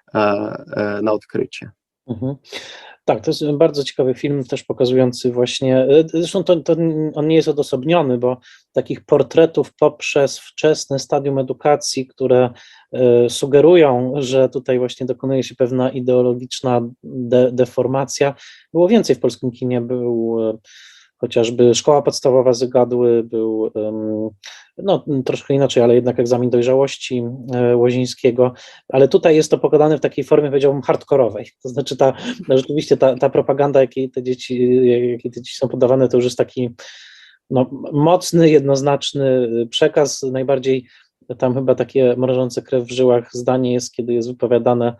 na odkrycie. Mhm. Tak, to jest bardzo ciekawy film, też pokazujący właśnie, zresztą on nie jest odosobniony, bo takich portretów poprzez wczesne stadium edukacji, które sugerują, że tutaj właśnie dokonuje się pewna ideologiczna deformacja, było więcej w polskim kinie. Był chociażby Szkoła Podstawowa Zygadły, był no troszkę inaczej, ale jednak Egzamin dojrzałości Łozińskiego, ale tutaj jest to pokazane w takiej formie, powiedziałbym, hardkorowej, to znaczy rzeczywiście ta propaganda, jakiej te dzieci są podawane, to już jest taki mocny, jednoznaczny przekaz. Najbardziej tam chyba takie mrożące krew w żyłach zdanie jest, kiedy jest wypowiadane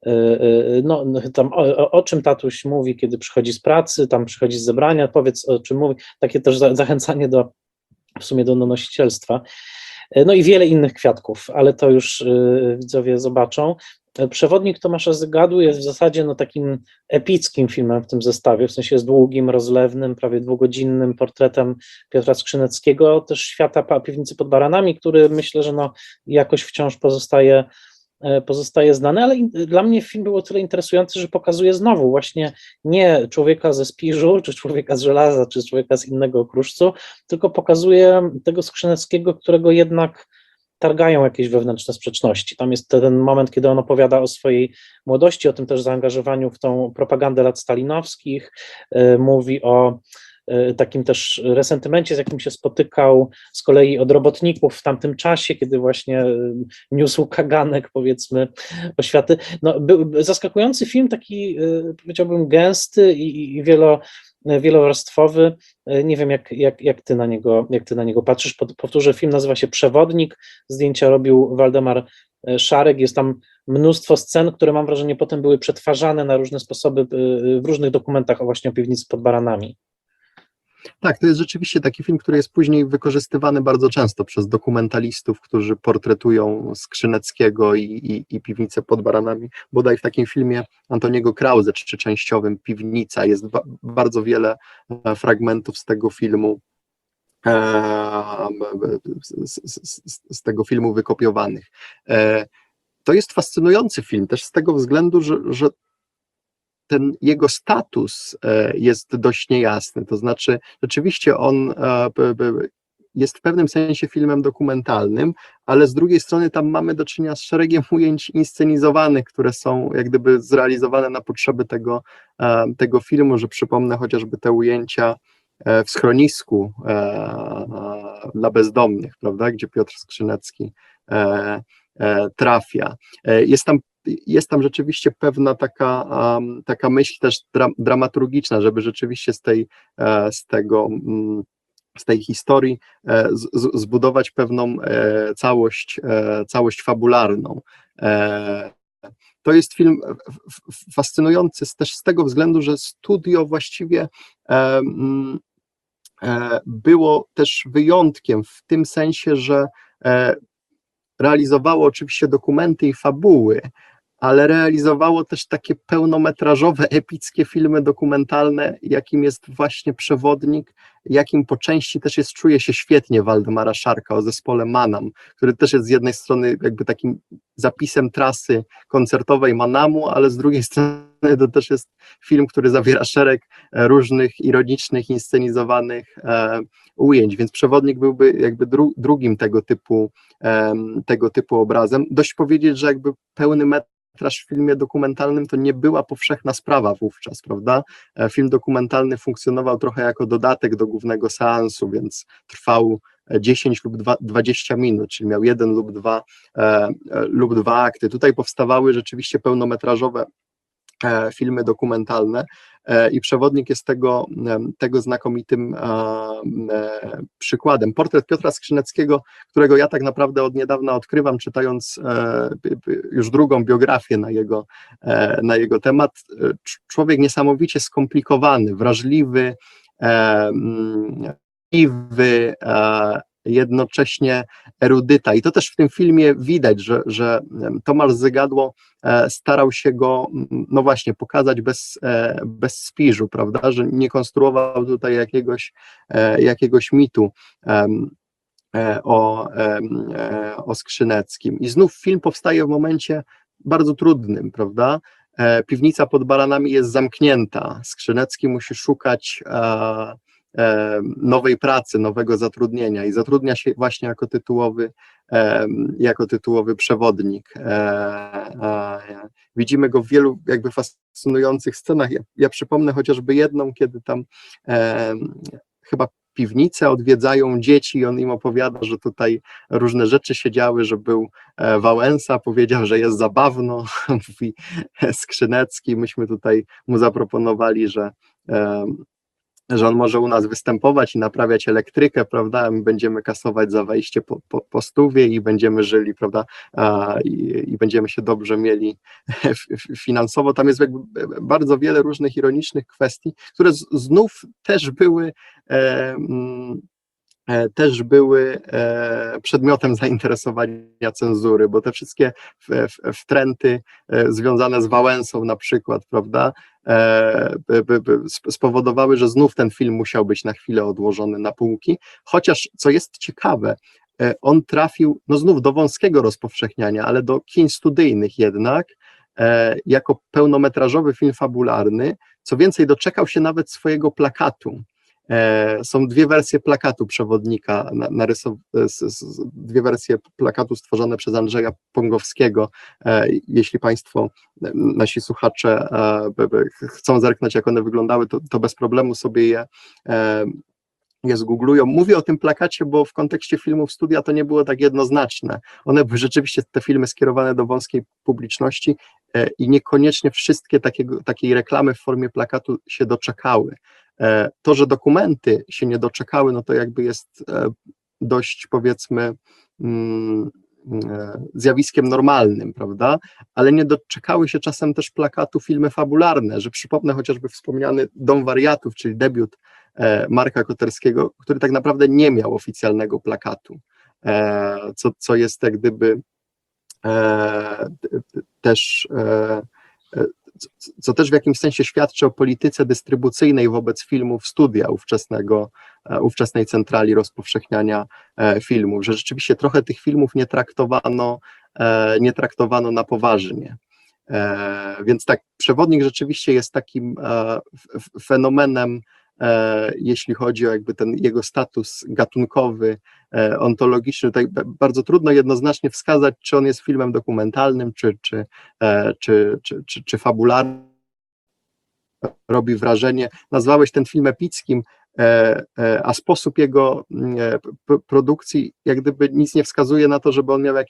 tam o czym tatuś mówi, kiedy przychodzi z pracy, tam przychodzi z zebrania, powiedz, o czym mówi, takie też zachęcanie w sumie do donosicielstwa. No i wiele innych kwiatków, ale to już widzowie zobaczą. Przewodnik Tomasza Zygadły jest w zasadzie takim epickim filmem w tym zestawie, w sensie jest długim, rozlewnym, prawie 2-godzinnym portretem Piotra Skrzyneckiego, też świata piwnicy pod Baranami, który myślę, że jakoś wciąż pozostaje znany, ale dla mnie film był o tyle interesujący, że pokazuje znowu właśnie nie człowieka ze Spiżu, czy człowieka z żelaza, czy człowieka z innego kruszcu, tylko pokazuje tego Skrzyneckiego, którego jednak targają jakieś wewnętrzne sprzeczności. Tam jest ten moment, kiedy on opowiada o swojej młodości, o tym też zaangażowaniu w tą propagandę lat stalinowskich, mówi o takim też resentymencie, z jakim się spotykał z kolei od robotników w tamtym czasie, kiedy właśnie niósł kaganek, powiedzmy, oświaty. Był zaskakujący film, taki powiedziałbym gęsty i wielowarstwowy. Nie wiem, jak ty na niego patrzysz. Powtórzę, film nazywa się Przewodnik, zdjęcia robił Waldemar Szarek, jest tam mnóstwo scen, które mam wrażenie potem były przetwarzane na różne sposoby w różnych dokumentach właśnie o piwnicy pod Baranami. Tak, to jest rzeczywiście taki film, który jest później wykorzystywany bardzo często przez dokumentalistów, którzy portretują Skrzyneckiego i piwnicę pod Baranami. Bodaj w takim filmie Antoniego Krause, czy częściowym Piwnica, jest bardzo wiele fragmentów z tego filmu, z tego filmu wykopiowanych. To jest fascynujący film też z tego względu, że ten jego status jest dość niejasny, to znaczy rzeczywiście on jest w pewnym sensie filmem dokumentalnym, ale z drugiej strony tam mamy do czynienia z szeregiem ujęć inscenizowanych, które są jak gdyby zrealizowane na potrzeby tego filmu, że przypomnę chociażby te ujęcia w schronisku dla bezdomnych, prawda, gdzie Piotr Skrzynecki trafia. Jest tam rzeczywiście pewna taka myśl też dramaturgiczna, żeby rzeczywiście z tej historii zbudować pewną całość fabularną. To jest film fascynujący też z tego względu, że studio właściwie było też wyjątkiem w tym sensie, że realizowało oczywiście dokumenty i fabuły, ale realizowało też takie pełnometrażowe, epickie filmy dokumentalne, jakim jest właśnie Przewodnik, jakim po części też czuje się świetnie Waldemara Szarka o zespole Manam, który też jest z jednej strony jakby takim zapisem trasy koncertowej Manamu, ale z drugiej strony to też jest film, który zawiera szereg różnych ironicznych, inscenizowanych ujęć, więc Przewodnik byłby jakby drugim tego typu obrazem. Dość powiedzieć, że jakby pełny metr w filmie dokumentalnym to nie była powszechna sprawa wówczas, prawda? Film dokumentalny funkcjonował trochę jako dodatek do głównego seansu, więc trwał 10 lub 20 minut, czyli miał jeden lub dwa akty. Tutaj powstawały rzeczywiście pełnometrażowe filmy dokumentalne i Przewodnik jest tego znakomitym przykładem. Portret Piotra Skrzyneckiego, którego ja tak naprawdę od niedawna odkrywam, czytając już drugą biografię na jego temat. Człowiek niesamowicie skomplikowany, wrażliwy, jednocześnie erudyta. I to też w tym filmie widać, że Tomasz Zygadło starał się go, no właśnie, pokazać bez spiżu, prawda, że nie konstruował tutaj jakiegoś mitu o Skrzyneckim. I znów film powstaje w momencie bardzo trudnym, prawda? Piwnica pod Baranami jest zamknięta. Skrzynecki musi szukać nowej pracy, nowego zatrudnienia i zatrudnia się właśnie jako tytułowy przewodnik. Widzimy go w wielu jakby fascynujących scenach. Ja przypomnę chociażby jedną, kiedy tam chyba piwnicę odwiedzają dzieci i on im opowiada, że tutaj różne rzeczy się działy, że był Wałęsa, powiedział, że jest zabawno, mówi Skrzynecki, myśmy tutaj mu zaproponowali, że on może u nas występować i naprawiać elektrykę, prawda, my będziemy kasować za wejście po 100 i będziemy żyli, prawda, i będziemy się dobrze mieli finansowo. Tam jest jakby bardzo wiele różnych ironicznych kwestii, które znów też były przedmiotem zainteresowania cenzury, bo te wszystkie wtręty związane z Wałęsą na przykład, prawda, spowodowały, że znów ten film musiał być na chwilę odłożony na półki, chociaż co jest ciekawe, on trafił no znów do wąskiego rozpowszechniania, ale do kin studyjnych jednak, jako pełnometrażowy film fabularny, co więcej doczekał się nawet swojego plakatu. Są dwie wersje plakatu Przewodnika, dwie wersje plakatu stworzone przez Andrzeja Pągowskiego. Jeśli Państwo, nasi słuchacze chcą zerknąć, jak one wyglądały, to bez problemu sobie je zgooglują. Mówię o tym plakacie, bo w kontekście filmów studia to nie było tak jednoznaczne. One były rzeczywiście, te filmy, skierowane do wąskiej publiczności i niekoniecznie wszystkie takiej reklamy w formie plakatu się doczekały. To, że dokumenty się nie doczekały, no to jakby jest dość, powiedzmy, zjawiskiem normalnym, prawda? Ale nie doczekały się czasem też plakatu filmy fabularne, że przypomnę chociażby wspomniany Dom Wariatów, czyli debiut Marka Koterskiego, który tak naprawdę nie miał oficjalnego plakatu, co jest jak gdyby też co też w jakimś sensie świadczy o polityce dystrybucyjnej wobec filmów studia ówczesnej centrali rozpowszechniania filmów, że rzeczywiście trochę tych filmów nie traktowano na poważnie. Więc tak, Przewodnik rzeczywiście jest takim fenomenem, jeśli chodzi o jakby ten jego status gatunkowy, ontologiczny. Tutaj bardzo trudno jednoznacznie wskazać, czy on jest filmem dokumentalnym, czy fabularnym. Robi wrażenie. Nazwałeś ten film epickim, a sposób jego produkcji jak gdyby nic nie wskazuje na to, żeby on miał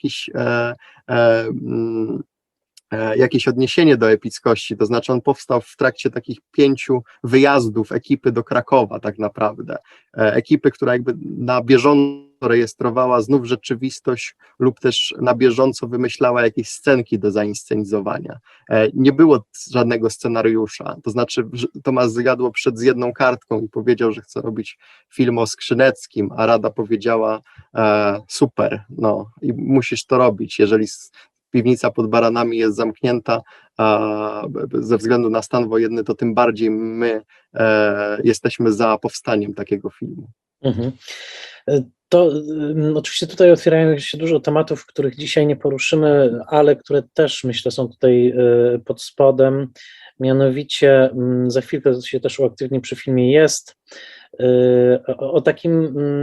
jakieś odniesienie do epickości, to znaczy on powstał w trakcie takich 5 wyjazdów ekipy do Krakowa tak naprawdę, ekipy, która jakby na bieżąco rejestrowała znów rzeczywistość lub też na bieżąco wymyślała jakieś scenki do zainscenizowania. Nie było żadnego scenariusza, to znaczy Tomasz Zygadło przyszedł z jedną kartką i powiedział, że chce robić film o Skrzyneckim, a Rada powiedziała super, no i musisz to robić, jeżeli Piwnica pod Baranami jest zamknięta ze względu na stan wojenny, to tym bardziej my jesteśmy za powstaniem takiego filmu. Mhm. To oczywiście tutaj otwierają się dużo tematów, których dzisiaj nie poruszymy, ale które też myślę są tutaj pod spodem. Mianowicie za chwilkę się też uaktywni przy filmie Jest. o takim,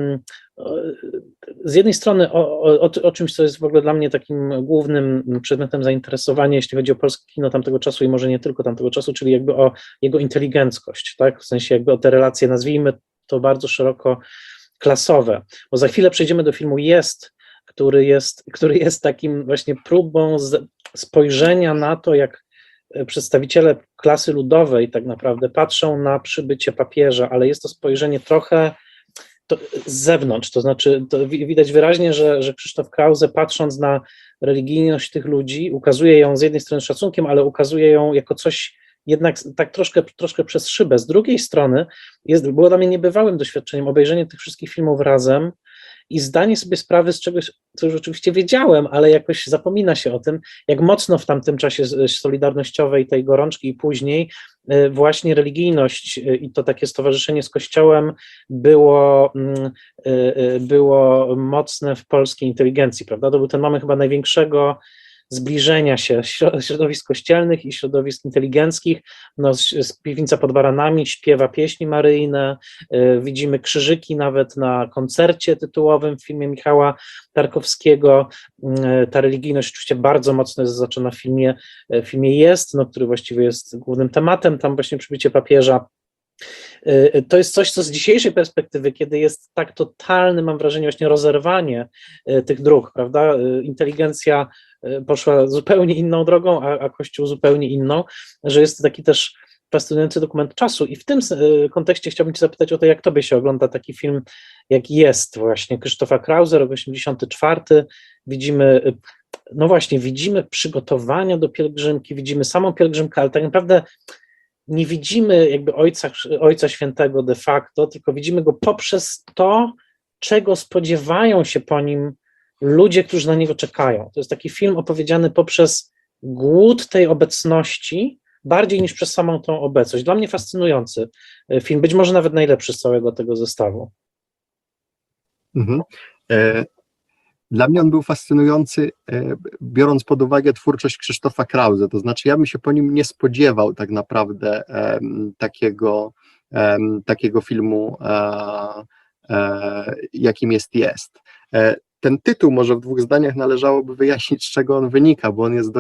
z jednej strony o czymś, co jest w ogóle dla mnie takim głównym przedmiotem zainteresowania, jeśli chodzi o polskie kino tamtego czasu i może nie tylko tamtego czasu, czyli jakby o jego inteligenckość, tak? W sensie jakby o te relacje, nazwijmy to bardzo szeroko klasowe, bo za chwilę przejdziemy do filmu Jest, który jest takim właśnie próbą spojrzenia na to, jak przedstawiciele klasy ludowej tak naprawdę patrzą na przybycie papieża, ale jest to spojrzenie trochę z zewnątrz, to znaczy to widać wyraźnie, że Krzysztof Krause, patrząc na religijność tych ludzi, ukazuje ją z jednej strony szacunkiem, ale ukazuje ją jako coś jednak tak troszkę przez szybę. Z drugiej strony było dla mnie niebywałym doświadczeniem obejrzenie tych wszystkich filmów razem i zdanie sobie sprawy z czegoś, co już oczywiście wiedziałem, ale jakoś zapomina się o tym, jak mocno w tamtym czasie solidarnościowej, tej gorączki i później właśnie religijność i to takie stowarzyszenie z Kościołem było mocne w polskiej inteligencji, prawda? To był ten moment chyba największego zbliżenia się środowisk kościelnych i środowisk inteligenckich. No, z Piwnica pod Baranami śpiewa pieśni maryjne, widzimy krzyżyki nawet na koncercie tytułowym w filmie Michała Tarkowskiego. Ta religijność oczywiście bardzo mocno jest zaznaczona w filmie Jest, no, który właściwie jest głównym tematem, tam właśnie przybycie papieża. To jest coś, co z dzisiejszej perspektywy, kiedy jest tak totalne, mam wrażenie, właśnie rozerwanie tych dróg, prawda? Inteligencja poszła zupełnie inną drogą, a Kościół zupełnie inną, że jest to taki też fascynujący dokument czasu. I w tym kontekście chciałbym Cię zapytać o to, jak Tobie się ogląda taki film, jak Jest właśnie Krzysztofa Krause, rok 1984. Widzimy, no właśnie, widzimy przygotowania do pielgrzymki, widzimy samą pielgrzymkę, ale tak naprawdę nie widzimy jakby Ojca Świętego de facto, tylko widzimy go poprzez to, czego spodziewają się po nim ludzie, którzy na niego czekają. To jest taki film opowiedziany poprzez głód tej obecności, bardziej niż przez samą tą obecność. Dla mnie fascynujący film, być może nawet najlepszy z całego tego zestawu. Mhm. Dla mnie on był fascynujący, biorąc pod uwagę twórczość Krzysztofa Krause, to znaczy ja bym się po nim nie spodziewał tak naprawdę takiego filmu, jakim Jest. Ten tytuł może w 2 zdaniach należałoby wyjaśnić, z czego on wynika, bo on jest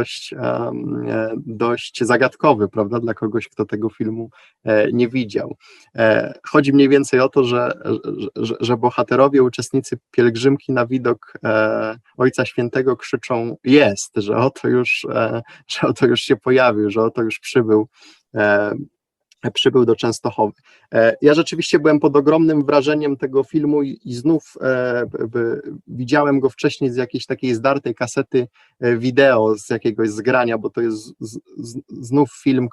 dość zagadkowy, prawda, dla kogoś, kto tego filmu nie widział. Chodzi mniej więcej o to, że bohaterowie, uczestnicy pielgrzymki na widok Ojca Świętego krzyczą jest, że oto już się pojawił, że oto już przybył do Częstochowy. Ja rzeczywiście byłem pod ogromnym wrażeniem tego filmu i znów widziałem go wcześniej z jakiejś takiej zdartej kasety wideo, z jakiegoś zgrania, bo to jest znów film,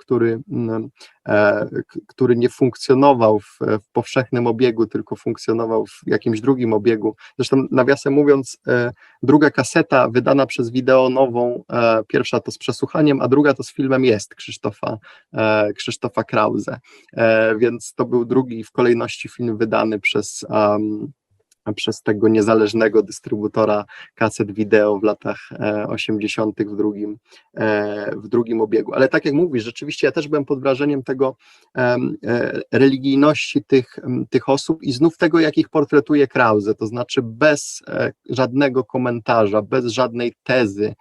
który nie funkcjonował w powszechnym obiegu, tylko funkcjonował w jakimś drugim obiegu. Zresztą nawiasem mówiąc, druga kaseta wydana przez Wideo Nową, pierwsza to z przesłuchaniem, a druga to z filmem Jest Krzysztofa Krause, więc to był drugi w kolejności film wydany przez tego niezależnego dystrybutora kaset wideo w latach 80. w drugim obiegu. Ale tak jak mówisz, rzeczywiście ja też byłem pod wrażeniem tego religijności tych osób i znów tego, jak ich portretuje Krause, to znaczy bez żadnego komentarza, bez żadnej tezy,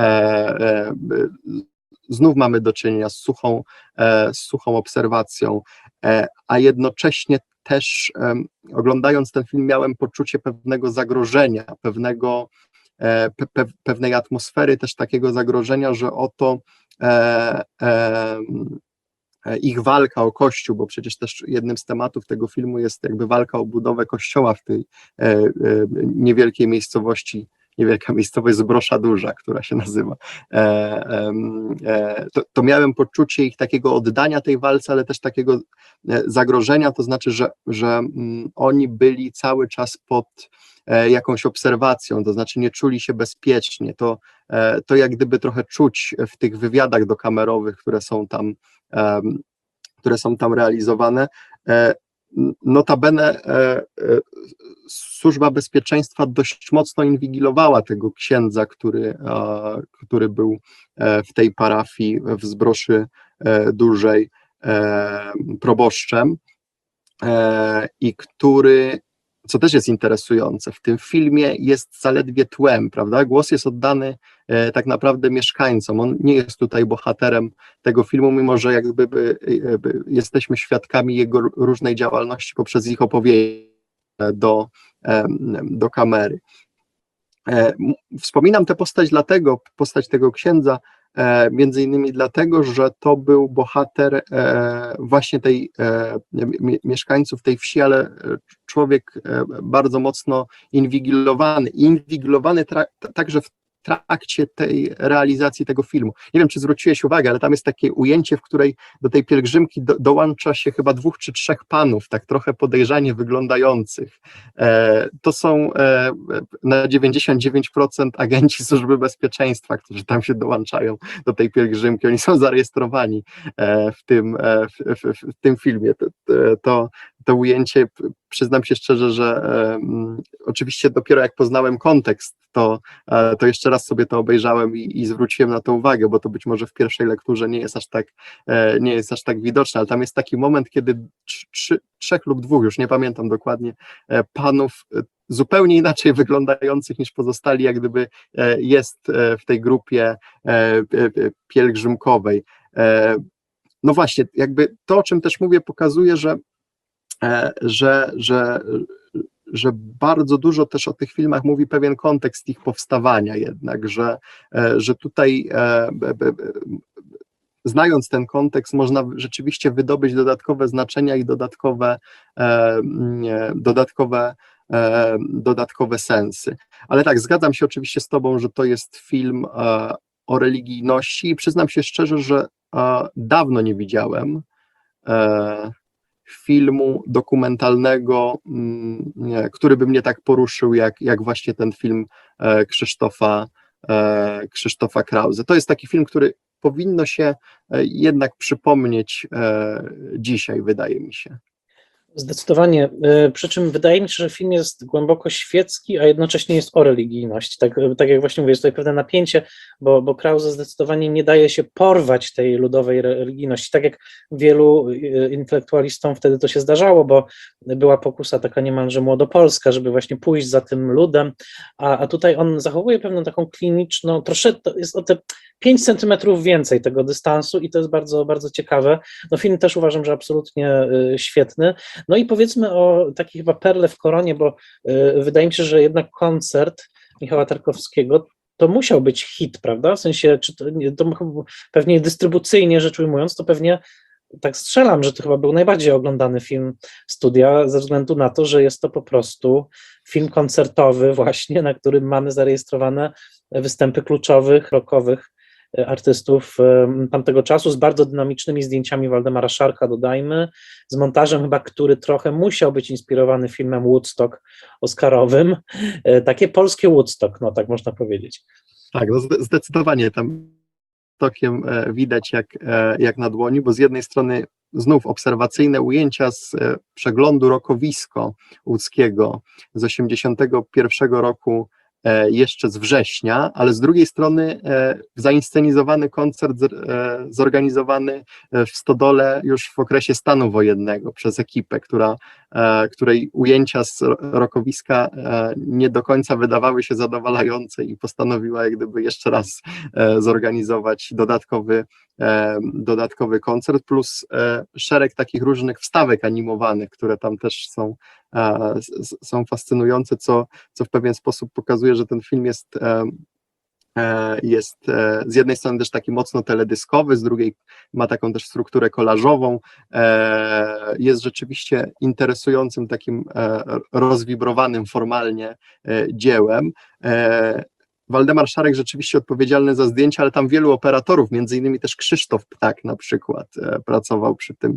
znów mamy do czynienia z suchą obserwacją, a jednocześnie też oglądając ten film miałem poczucie pewnego zagrożenia, pewnej atmosfery, też takiego zagrożenia, że oto ich walka o Kościół, bo przecież też jednym z tematów tego filmu jest jakby walka o budowę kościoła w tej niewielkiej miejscowości, niewielka miejscowość Zbrosza Duża, która się nazywa. To miałem poczucie ich takiego oddania tej walce, ale też takiego zagrożenia, to znaczy, że oni byli cały czas pod jakąś obserwacją, to znaczy nie czuli się bezpiecznie. To jak gdyby trochę czuć w tych wywiadach dokamerowych, które są tam realizowane. Notabene Służba Bezpieczeństwa dość mocno inwigilowała tego księdza, który był w tej parafii w Zbroszy Dużej proboszczem. i który, co też jest interesujące, w tym filmie jest zaledwie tłem, prawda? Głos jest oddany tak naprawdę mieszkańcom. On nie jest tutaj bohaterem tego filmu, mimo że jesteśmy świadkami jego różnej działalności poprzez ich opowieści do kamery. Wspominam tę postać tego księdza, między innymi dlatego, że to był bohater właśnie tej mieszkańców tej wsi, ale człowiek bardzo mocno inwigilowany także w trakcie tej realizacji tego filmu. Nie wiem, czy zwróciłeś uwagę, ale tam jest takie ujęcie, w której do tej pielgrzymki dołącza się chyba 2 czy 3 panów, tak trochę podejrzanie wyglądających. To są na 99% agenci Służby Bezpieczeństwa, którzy tam się dołączają do tej pielgrzymki. Oni są zarejestrowani w tym filmie. To ujęcie, przyznam się szczerze, że oczywiście dopiero jak poznałem kontekst, to jeszcze raz sobie to obejrzałem i zwróciłem na to uwagę, bo to być może w pierwszej lekturze nie jest aż tak widoczne, ale tam jest taki moment, kiedy 3 lub 2, już nie pamiętam dokładnie, panów zupełnie inaczej wyglądających niż pozostali, jak gdyby jest w tej grupie pielgrzymkowej. No właśnie, jakby to, o czym też mówię, pokazuje, że bardzo dużo też o tych filmach mówi pewien kontekst ich powstawania jednak, że tutaj znając ten kontekst można rzeczywiście wydobyć dodatkowe znaczenia i dodatkowe sensy. Ale tak, zgadzam się oczywiście z tobą, że to jest film o religijności i przyznam się szczerze, że dawno nie widziałem filmu dokumentalnego, który by mnie tak poruszył, jak właśnie ten film Krzysztofa Krause. To jest taki film, który powinno się jednak przypomnieć dzisiaj, wydaje mi się. Zdecydowanie. Przy czym wydaje mi się, że film jest głęboko świecki, a jednocześnie jest o religijności. Tak jak właśnie mówię, jest tutaj pewne napięcie, bo Krause zdecydowanie nie daje się porwać tej ludowej religijności. Tak jak wielu intelektualistom wtedy to się zdarzało, bo była pokusa taka niemalże młodopolska, żeby właśnie pójść za tym ludem, a tutaj on zachowuje pewną taką kliniczną, troszeczkę jest o te 5 centymetrów więcej tego dystansu i to jest bardzo, bardzo ciekawe. No film też uważam, że absolutnie świetny. No i powiedzmy o takiej chyba perle w koronie, bo wydaje mi się, że jednak koncert Michała Tarkowskiego to musiał być hit, prawda? W sensie, czy to pewnie dystrybucyjnie rzecz ujmując, to pewnie tak strzelam, że to chyba był najbardziej oglądany film studia, ze względu na to, że jest to po prostu film koncertowy właśnie, na którym mamy zarejestrowane występy kluczowych, rockowych artystów tamtego czasu z bardzo dynamicznymi zdjęciami Waldemara Szarka, dodajmy, z montażem chyba, który trochę musiał być inspirowany filmem Woodstock oscarowym. Takie polskie Woodstock, no tak można powiedzieć. Tak, no zdecydowanie tam tokiem widać jak na dłoni, bo z jednej strony znów obserwacyjne ujęcia z przeglądu Rokowisko łódzkiego z 1981 roku, jeszcze z września, ale z drugiej strony zainscenizowany koncert zorganizowany w Stodole już w okresie stanu wojennego przez ekipę, której ujęcia z Rokowiska nie do końca wydawały się zadowalające i postanowiła jak gdyby jeszcze raz zorganizować dodatkowy koncert, plus szereg takich różnych wstawek animowanych, które tam też są fascynujące, co w pewien sposób pokazuje, że ten film jest z jednej strony też taki mocno teledyskowy, z drugiej ma taką też strukturę kolażową, jest rzeczywiście interesującym takim rozwibrowanym formalnie dziełem. Waldemar Szarek rzeczywiście odpowiedzialny za zdjęcia, ale tam wielu operatorów, między innymi też Krzysztof Ptak na przykład pracował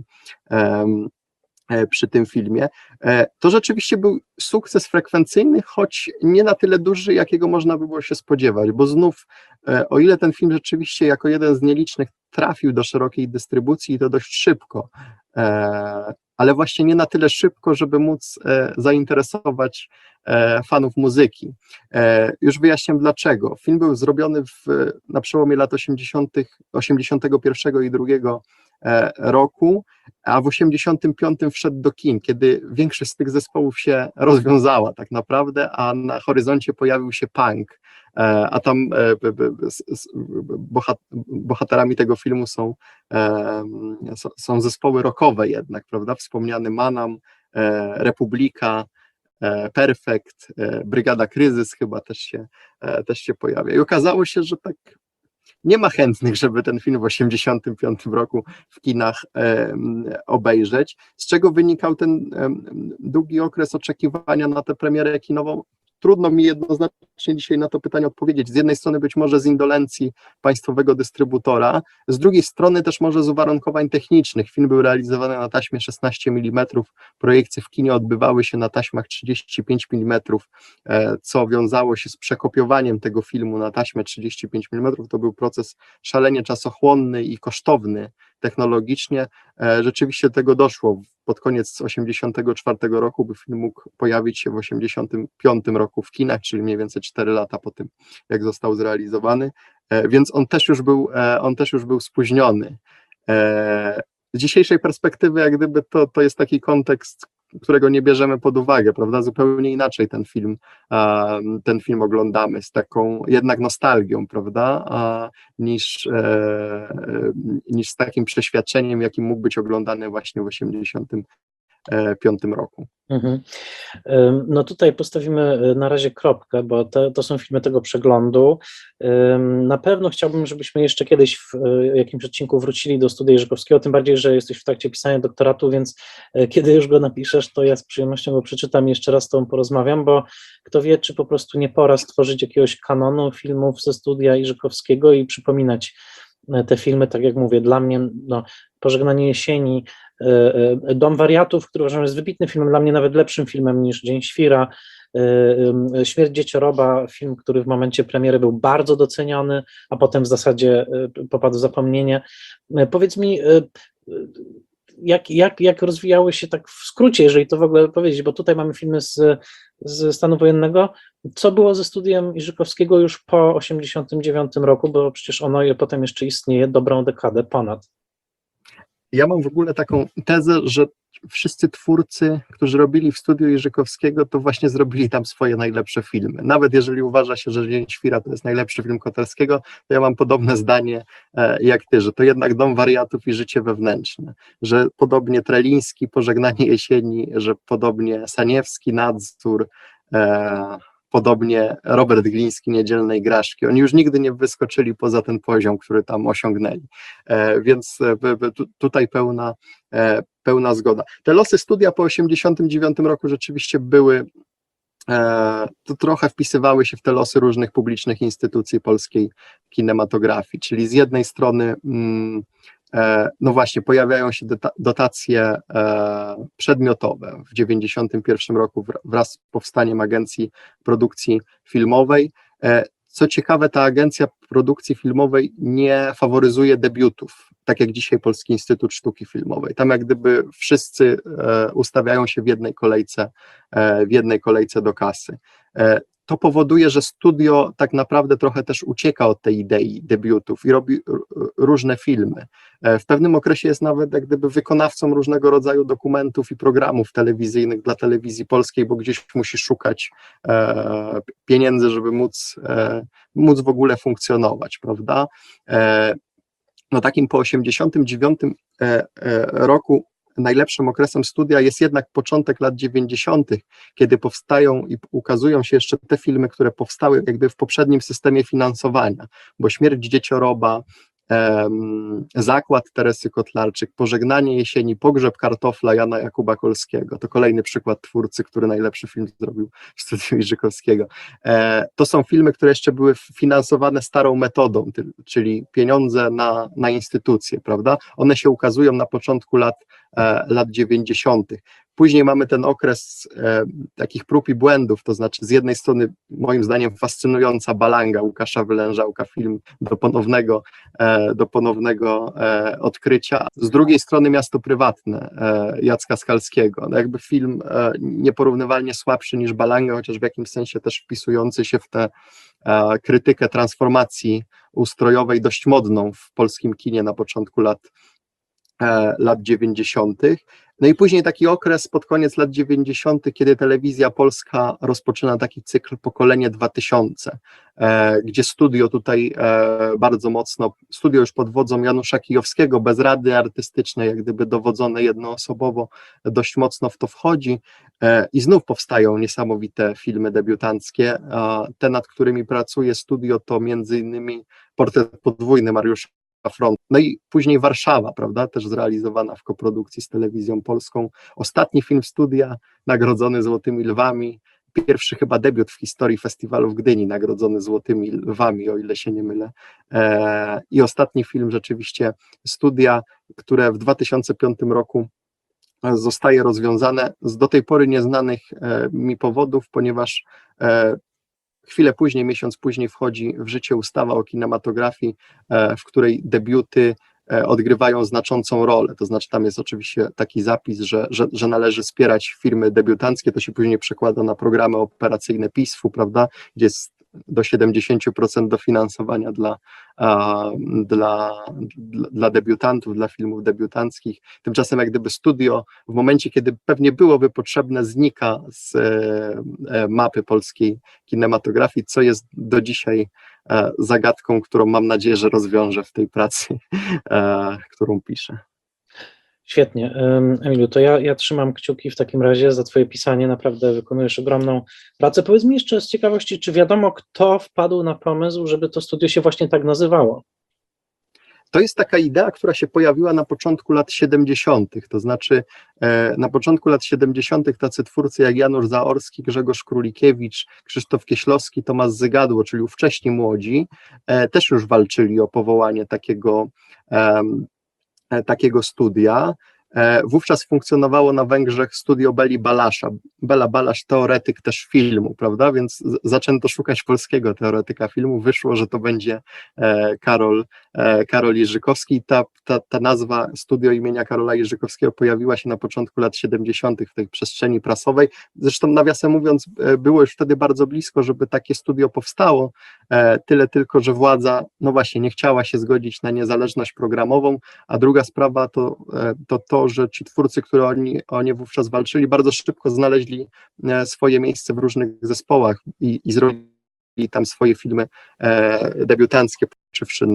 przy tym filmie. To rzeczywiście był sukces frekwencyjny, choć nie na tyle duży, jakiego można by było się spodziewać, bo znów, o ile ten film rzeczywiście jako jeden z nielicznych trafił do szerokiej dystrybucji i to dość szybko, ale właśnie nie na tyle szybko, żeby móc zainteresować fanów muzyki. Już wyjaśniam dlaczego. Film był zrobiony na przełomie lat 81 i 2 roku, a w 85 wszedł do kin, kiedy większość z tych zespołów się rozwiązała tak naprawdę, a na horyzoncie pojawił się punk, a tam bohaterami tego filmu są zespoły rockowe jednak, prawda? Wspomniany Manam, Republika, Perfekt, Brygada Kryzys chyba też się pojawia. I okazało się, że tak nie ma chętnych, żeby ten film w 85 roku w kinach obejrzeć, z czego wynikał ten długi okres oczekiwania na tę premierę kinową. Trudno mi jednoznacznie dzisiaj na to pytanie odpowiedzieć. Z jednej strony być może z indolencji państwowego dystrybutora, z drugiej strony też może z uwarunkowań technicznych. Film był realizowany na taśmie 16 mm, projekcje w kinie odbywały się na taśmach 35 mm, co wiązało się z przekopiowaniem tego filmu na taśmę 35 mm. To był proces szalenie czasochłonny i kosztowny technologicznie. Rzeczywiście do tego doszło pod koniec 1984 roku, by film mógł pojawić się w 1985 roku w kinach, czyli mniej więcej 4 lata po tym, jak został zrealizowany, więc on też już był spóźniony. Z dzisiejszej perspektywy, jak gdyby to jest taki kontekst, którego nie bierzemy pod uwagę, prawda? Zupełnie inaczej ten film oglądamy, z taką jednak nostalgią, prawda? Niż z takim przeświadczeniem, jakim mógł być oglądany właśnie w 1985 roku. Mhm. No tutaj postawimy na razie kropkę, bo to są filmy tego przeglądu. Na pewno chciałbym, żebyśmy jeszcze kiedyś w jakimś odcinku wrócili do Studia Jerzykowskiego, tym bardziej, że jesteś w trakcie pisania doktoratu, więc kiedy już go napiszesz, to ja z przyjemnością go przeczytam i jeszcze raz z tobą porozmawiam, bo kto wie, czy po prostu nie pora stworzyć jakiegoś kanonu filmów ze Studia Jerzykowskiego i przypominać te filmy, tak jak mówię, dla mnie Pożegnanie jesieni, Dom wariatów, który uważam jest wybitnym filmem, dla mnie nawet lepszym filmem niż Dzień świra, Śmierć dziecioroba, film, który w momencie premiery był bardzo doceniony, a potem w zasadzie popadł w zapomnienie. Powiedz mi, jak rozwijały się, tak w skrócie, jeżeli to w ogóle powiedzieć, bo tutaj mamy filmy ze stanu wojennego, co było ze Studiem Jerzykowskiego już po 1989 roku, bo przecież ono potem jeszcze istnieje dobrą dekadę ponad. Ja mam w ogóle taką tezę, że wszyscy twórcy, którzy robili w Studiu Jerzykowskiego, to właśnie zrobili tam swoje najlepsze filmy. Nawet jeżeli uważa się, że Dzień świra to jest najlepszy film Koterskiego, to ja mam podobne zdanie jak ty, że to jednak Dom wariatów i Życie wewnętrzne, że podobnie Treliński, Pożegnanie jesieni, że podobnie Saniewski, Nadzór, podobnie Robert Gliński, Niedzielne igraszki. Oni już nigdy nie wyskoczyli poza ten poziom, który tam osiągnęli. Więc tutaj pełna zgoda. Te losy studia po 1989 roku rzeczywiście były, to trochę wpisywały się w te losy różnych publicznych instytucji polskiej kinematografii, czyli z jednej strony no właśnie, pojawiają się dotacje przedmiotowe. W 1991 roku wraz z powstaniem Agencji Produkcji Filmowej. Co ciekawe, ta Agencja Produkcji Filmowej nie faworyzuje debiutów, tak jak dzisiaj Polski Instytut Sztuki Filmowej. Tam jak gdyby wszyscy ustawiają się w jednej kolejce do kasy. To powoduje, że studio tak naprawdę trochę też ucieka od tej idei debiutów i robi różne filmy. W pewnym okresie jest nawet jak gdyby wykonawcą różnego rodzaju dokumentów i programów telewizyjnych dla telewizji polskiej, bo gdzieś musi szukać pieniędzy, żeby móc w ogóle funkcjonować, prawda? No takim po 89 roku najlepszym okresem studia jest jednak początek lat 90., kiedy powstają i ukazują się jeszcze te filmy, które powstały jakby w poprzednim systemie finansowania, bo Śmierć dziecioroba, Zakład Teresy Kotlarczyk, Pożegnanie jesieni, Pogrzeb kartofla Jana Jakuba Kolskiego, to kolejny przykład twórcy, który najlepszy film zrobił w Studiu Jerzykowskiego. To są filmy, które jeszcze były finansowane starą metodą, czyli pieniądze na instytucje, prawda? One się ukazują na początku lat lat 90. Później mamy ten okres takich prób i błędów, to znaczy z jednej strony moim zdaniem fascynująca Balanga Łukasza Wylężałka, film do ponownego odkrycia, z drugiej strony Miasto prywatne Jacka Skalskiego, no jakby film nieporównywalnie słabszy niż Balanga, chociaż w jakimś sensie też wpisujący się w tę krytykę transformacji ustrojowej dość modną w polskim kinie na początku lat 90. No i później taki okres pod koniec lat 90., kiedy telewizja polska rozpoczyna taki cykl Pokolenie 2000, gdzie studio tutaj bardzo mocno, studio już pod wodzą Janusza Kijowskiego, bez rady artystycznej, jak gdyby dowodzone jednoosobowo, dość mocno w to wchodzi i znów powstają niesamowite filmy debiutanckie. Te, nad którymi pracuje studio, to między innymi Portret podwójny Mariusza Front. No i później Warszawa, prawda, też zrealizowana w koprodukcji z Telewizją Polską. Ostatni film studia, nagrodzony Złotymi Lwami, pierwszy chyba debiut w historii festiwalu w Gdyni, nagrodzony Złotymi Lwami, o ile się nie mylę. I ostatni film rzeczywiście studia, które w 2005 roku zostaje rozwiązane z do tej pory nieznanych mi powodów, ponieważ chwilę później, miesiąc później wchodzi w życie ustawa o kinematografii, w której debiuty odgrywają znaczącą rolę, to znaczy tam jest oczywiście taki zapis, że należy wspierać firmy debiutanckie, to się później przekłada na programy operacyjne PISF-u, prawda, gdzie jest do 70% dofinansowania dla debiutantów, dla filmów debiutanckich. Tymczasem jak gdyby studio w momencie, kiedy pewnie byłoby potrzebne, znika z mapy polskiej kinematografii, co jest do dzisiaj zagadką, którą mam nadzieję, że rozwiążę w tej pracy, którą piszę. Świetnie. Emilu, to ja trzymam kciuki w takim razie za twoje pisanie, naprawdę wykonujesz ogromną pracę. Powiedz mi jeszcze z ciekawości, czy wiadomo, kto wpadł na pomysł, żeby to studio się właśnie tak nazywało? To jest taka idea, która się pojawiła na początku lat 70., to znaczy na początku lat 70. tacy twórcy jak Janusz Zaorski, Grzegorz Królikiewicz, Krzysztof Kieślowski, Tomasz Zygadło, czyli ówcześni młodzi, też już walczyli o powołanie takiego studia. Wówczas funkcjonowało na Węgrzech studio Beli Balasza. Bela Balasz, teoretyk też filmu, prawda, więc zaczęto szukać polskiego teoretyka filmu, wyszło, że to będzie Karol Jerzykowski. Ta nazwa studio imienia Karola Jerzykowskiego pojawiła się na początku lat 70. w tej przestrzeni prasowej. Zresztą nawiasem mówiąc, było już wtedy bardzo blisko, żeby takie studio powstało, tyle tylko, że władza, no właśnie, nie chciała się zgodzić na niezależność programową, a druga sprawa to, że ci twórcy, które oni wówczas walczyli, bardzo szybko znaleźli swoje miejsce w różnych zespołach i zrobili tam swoje filmy debiutanckie, poczywszy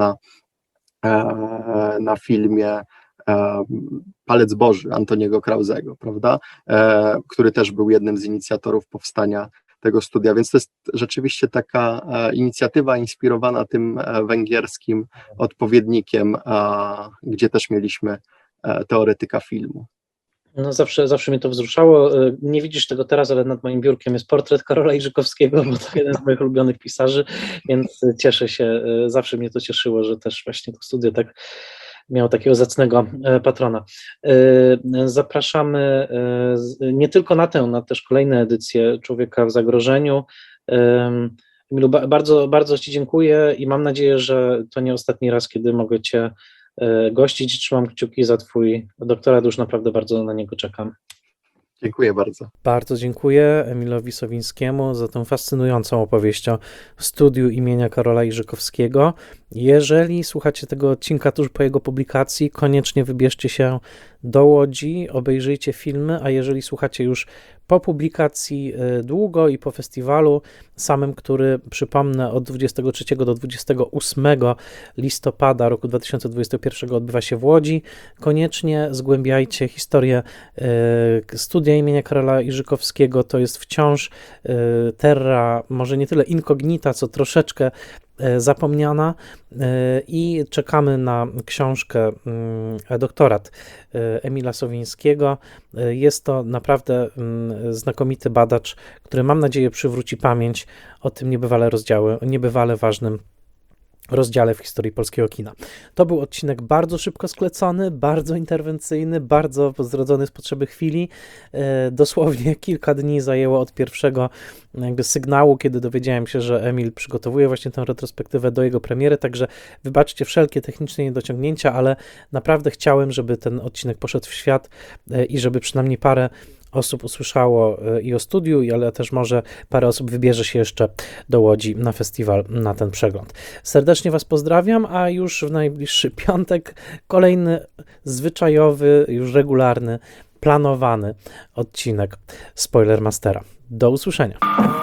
na filmie Palec Boży Antoniego Krauzego, prawda, który też był jednym z inicjatorów powstania tego studia, więc to jest rzeczywiście taka inicjatywa inspirowana tym węgierskim odpowiednikiem, gdzie też mieliśmy teoretyka filmu. No zawsze mnie to wzruszało. Nie widzisz tego teraz, ale nad moim biurkiem jest portret Karola Iżykowskiego, bo to jeden z moich ulubionych pisarzy, więc cieszę się, zawsze mnie to cieszyło, że też właśnie to studio tak miało takiego zacnego patrona. Zapraszamy nie tylko na też kolejne edycje Człowieka w zagrożeniu. Emilu, bardzo, bardzo Ci dziękuję i mam nadzieję, że to nie ostatni raz, kiedy mogę Cię gościć. Trzymam kciuki za Twój doktorat, już naprawdę bardzo na niego czekam. Dziękuję bardzo. Bardzo dziękuję Emilowi Sowińskiemu za tę fascynującą opowieść o studiu imienia Karola Iżykowskiego. Jeżeli słuchacie tego odcinka tuż po jego publikacji, koniecznie wybierzcie się do Łodzi, obejrzyjcie filmy, a jeżeli słuchacie już po publikacji długo i po festiwalu samym, który przypomnę od 23 do 28 listopada roku 2021 odbywa się w Łodzi, koniecznie zgłębiajcie historię studia imienia Karola Iżykowskiego. To jest wciąż terra, może nie tyle incognita, co troszeczkę zapomniana i czekamy na książkę, doktorat Emila Sowińskiego. Jest to naprawdę znakomity badacz, który mam nadzieję przywróci pamięć o tym niebywale ważnym rozdziale w historii polskiego kina. To był odcinek bardzo szybko sklecony, bardzo interwencyjny, bardzo zrodzony z potrzeby chwili. Dosłownie kilka dni zajęło od pierwszego jakby sygnału, kiedy dowiedziałem się, że Emil przygotowuje właśnie tę retrospektywę do jego premiery, także wybaczcie wszelkie techniczne niedociągnięcia, ale naprawdę chciałem, żeby ten odcinek poszedł w świat i żeby przynajmniej parę osób usłyszało i o studiu, ale też może parę osób wybierze się jeszcze do Łodzi na festiwal, na ten przegląd. Serdecznie Was pozdrawiam, a już w najbliższy piątek kolejny zwyczajowy, już regularny, planowany odcinek Spoilermastera. Do usłyszenia.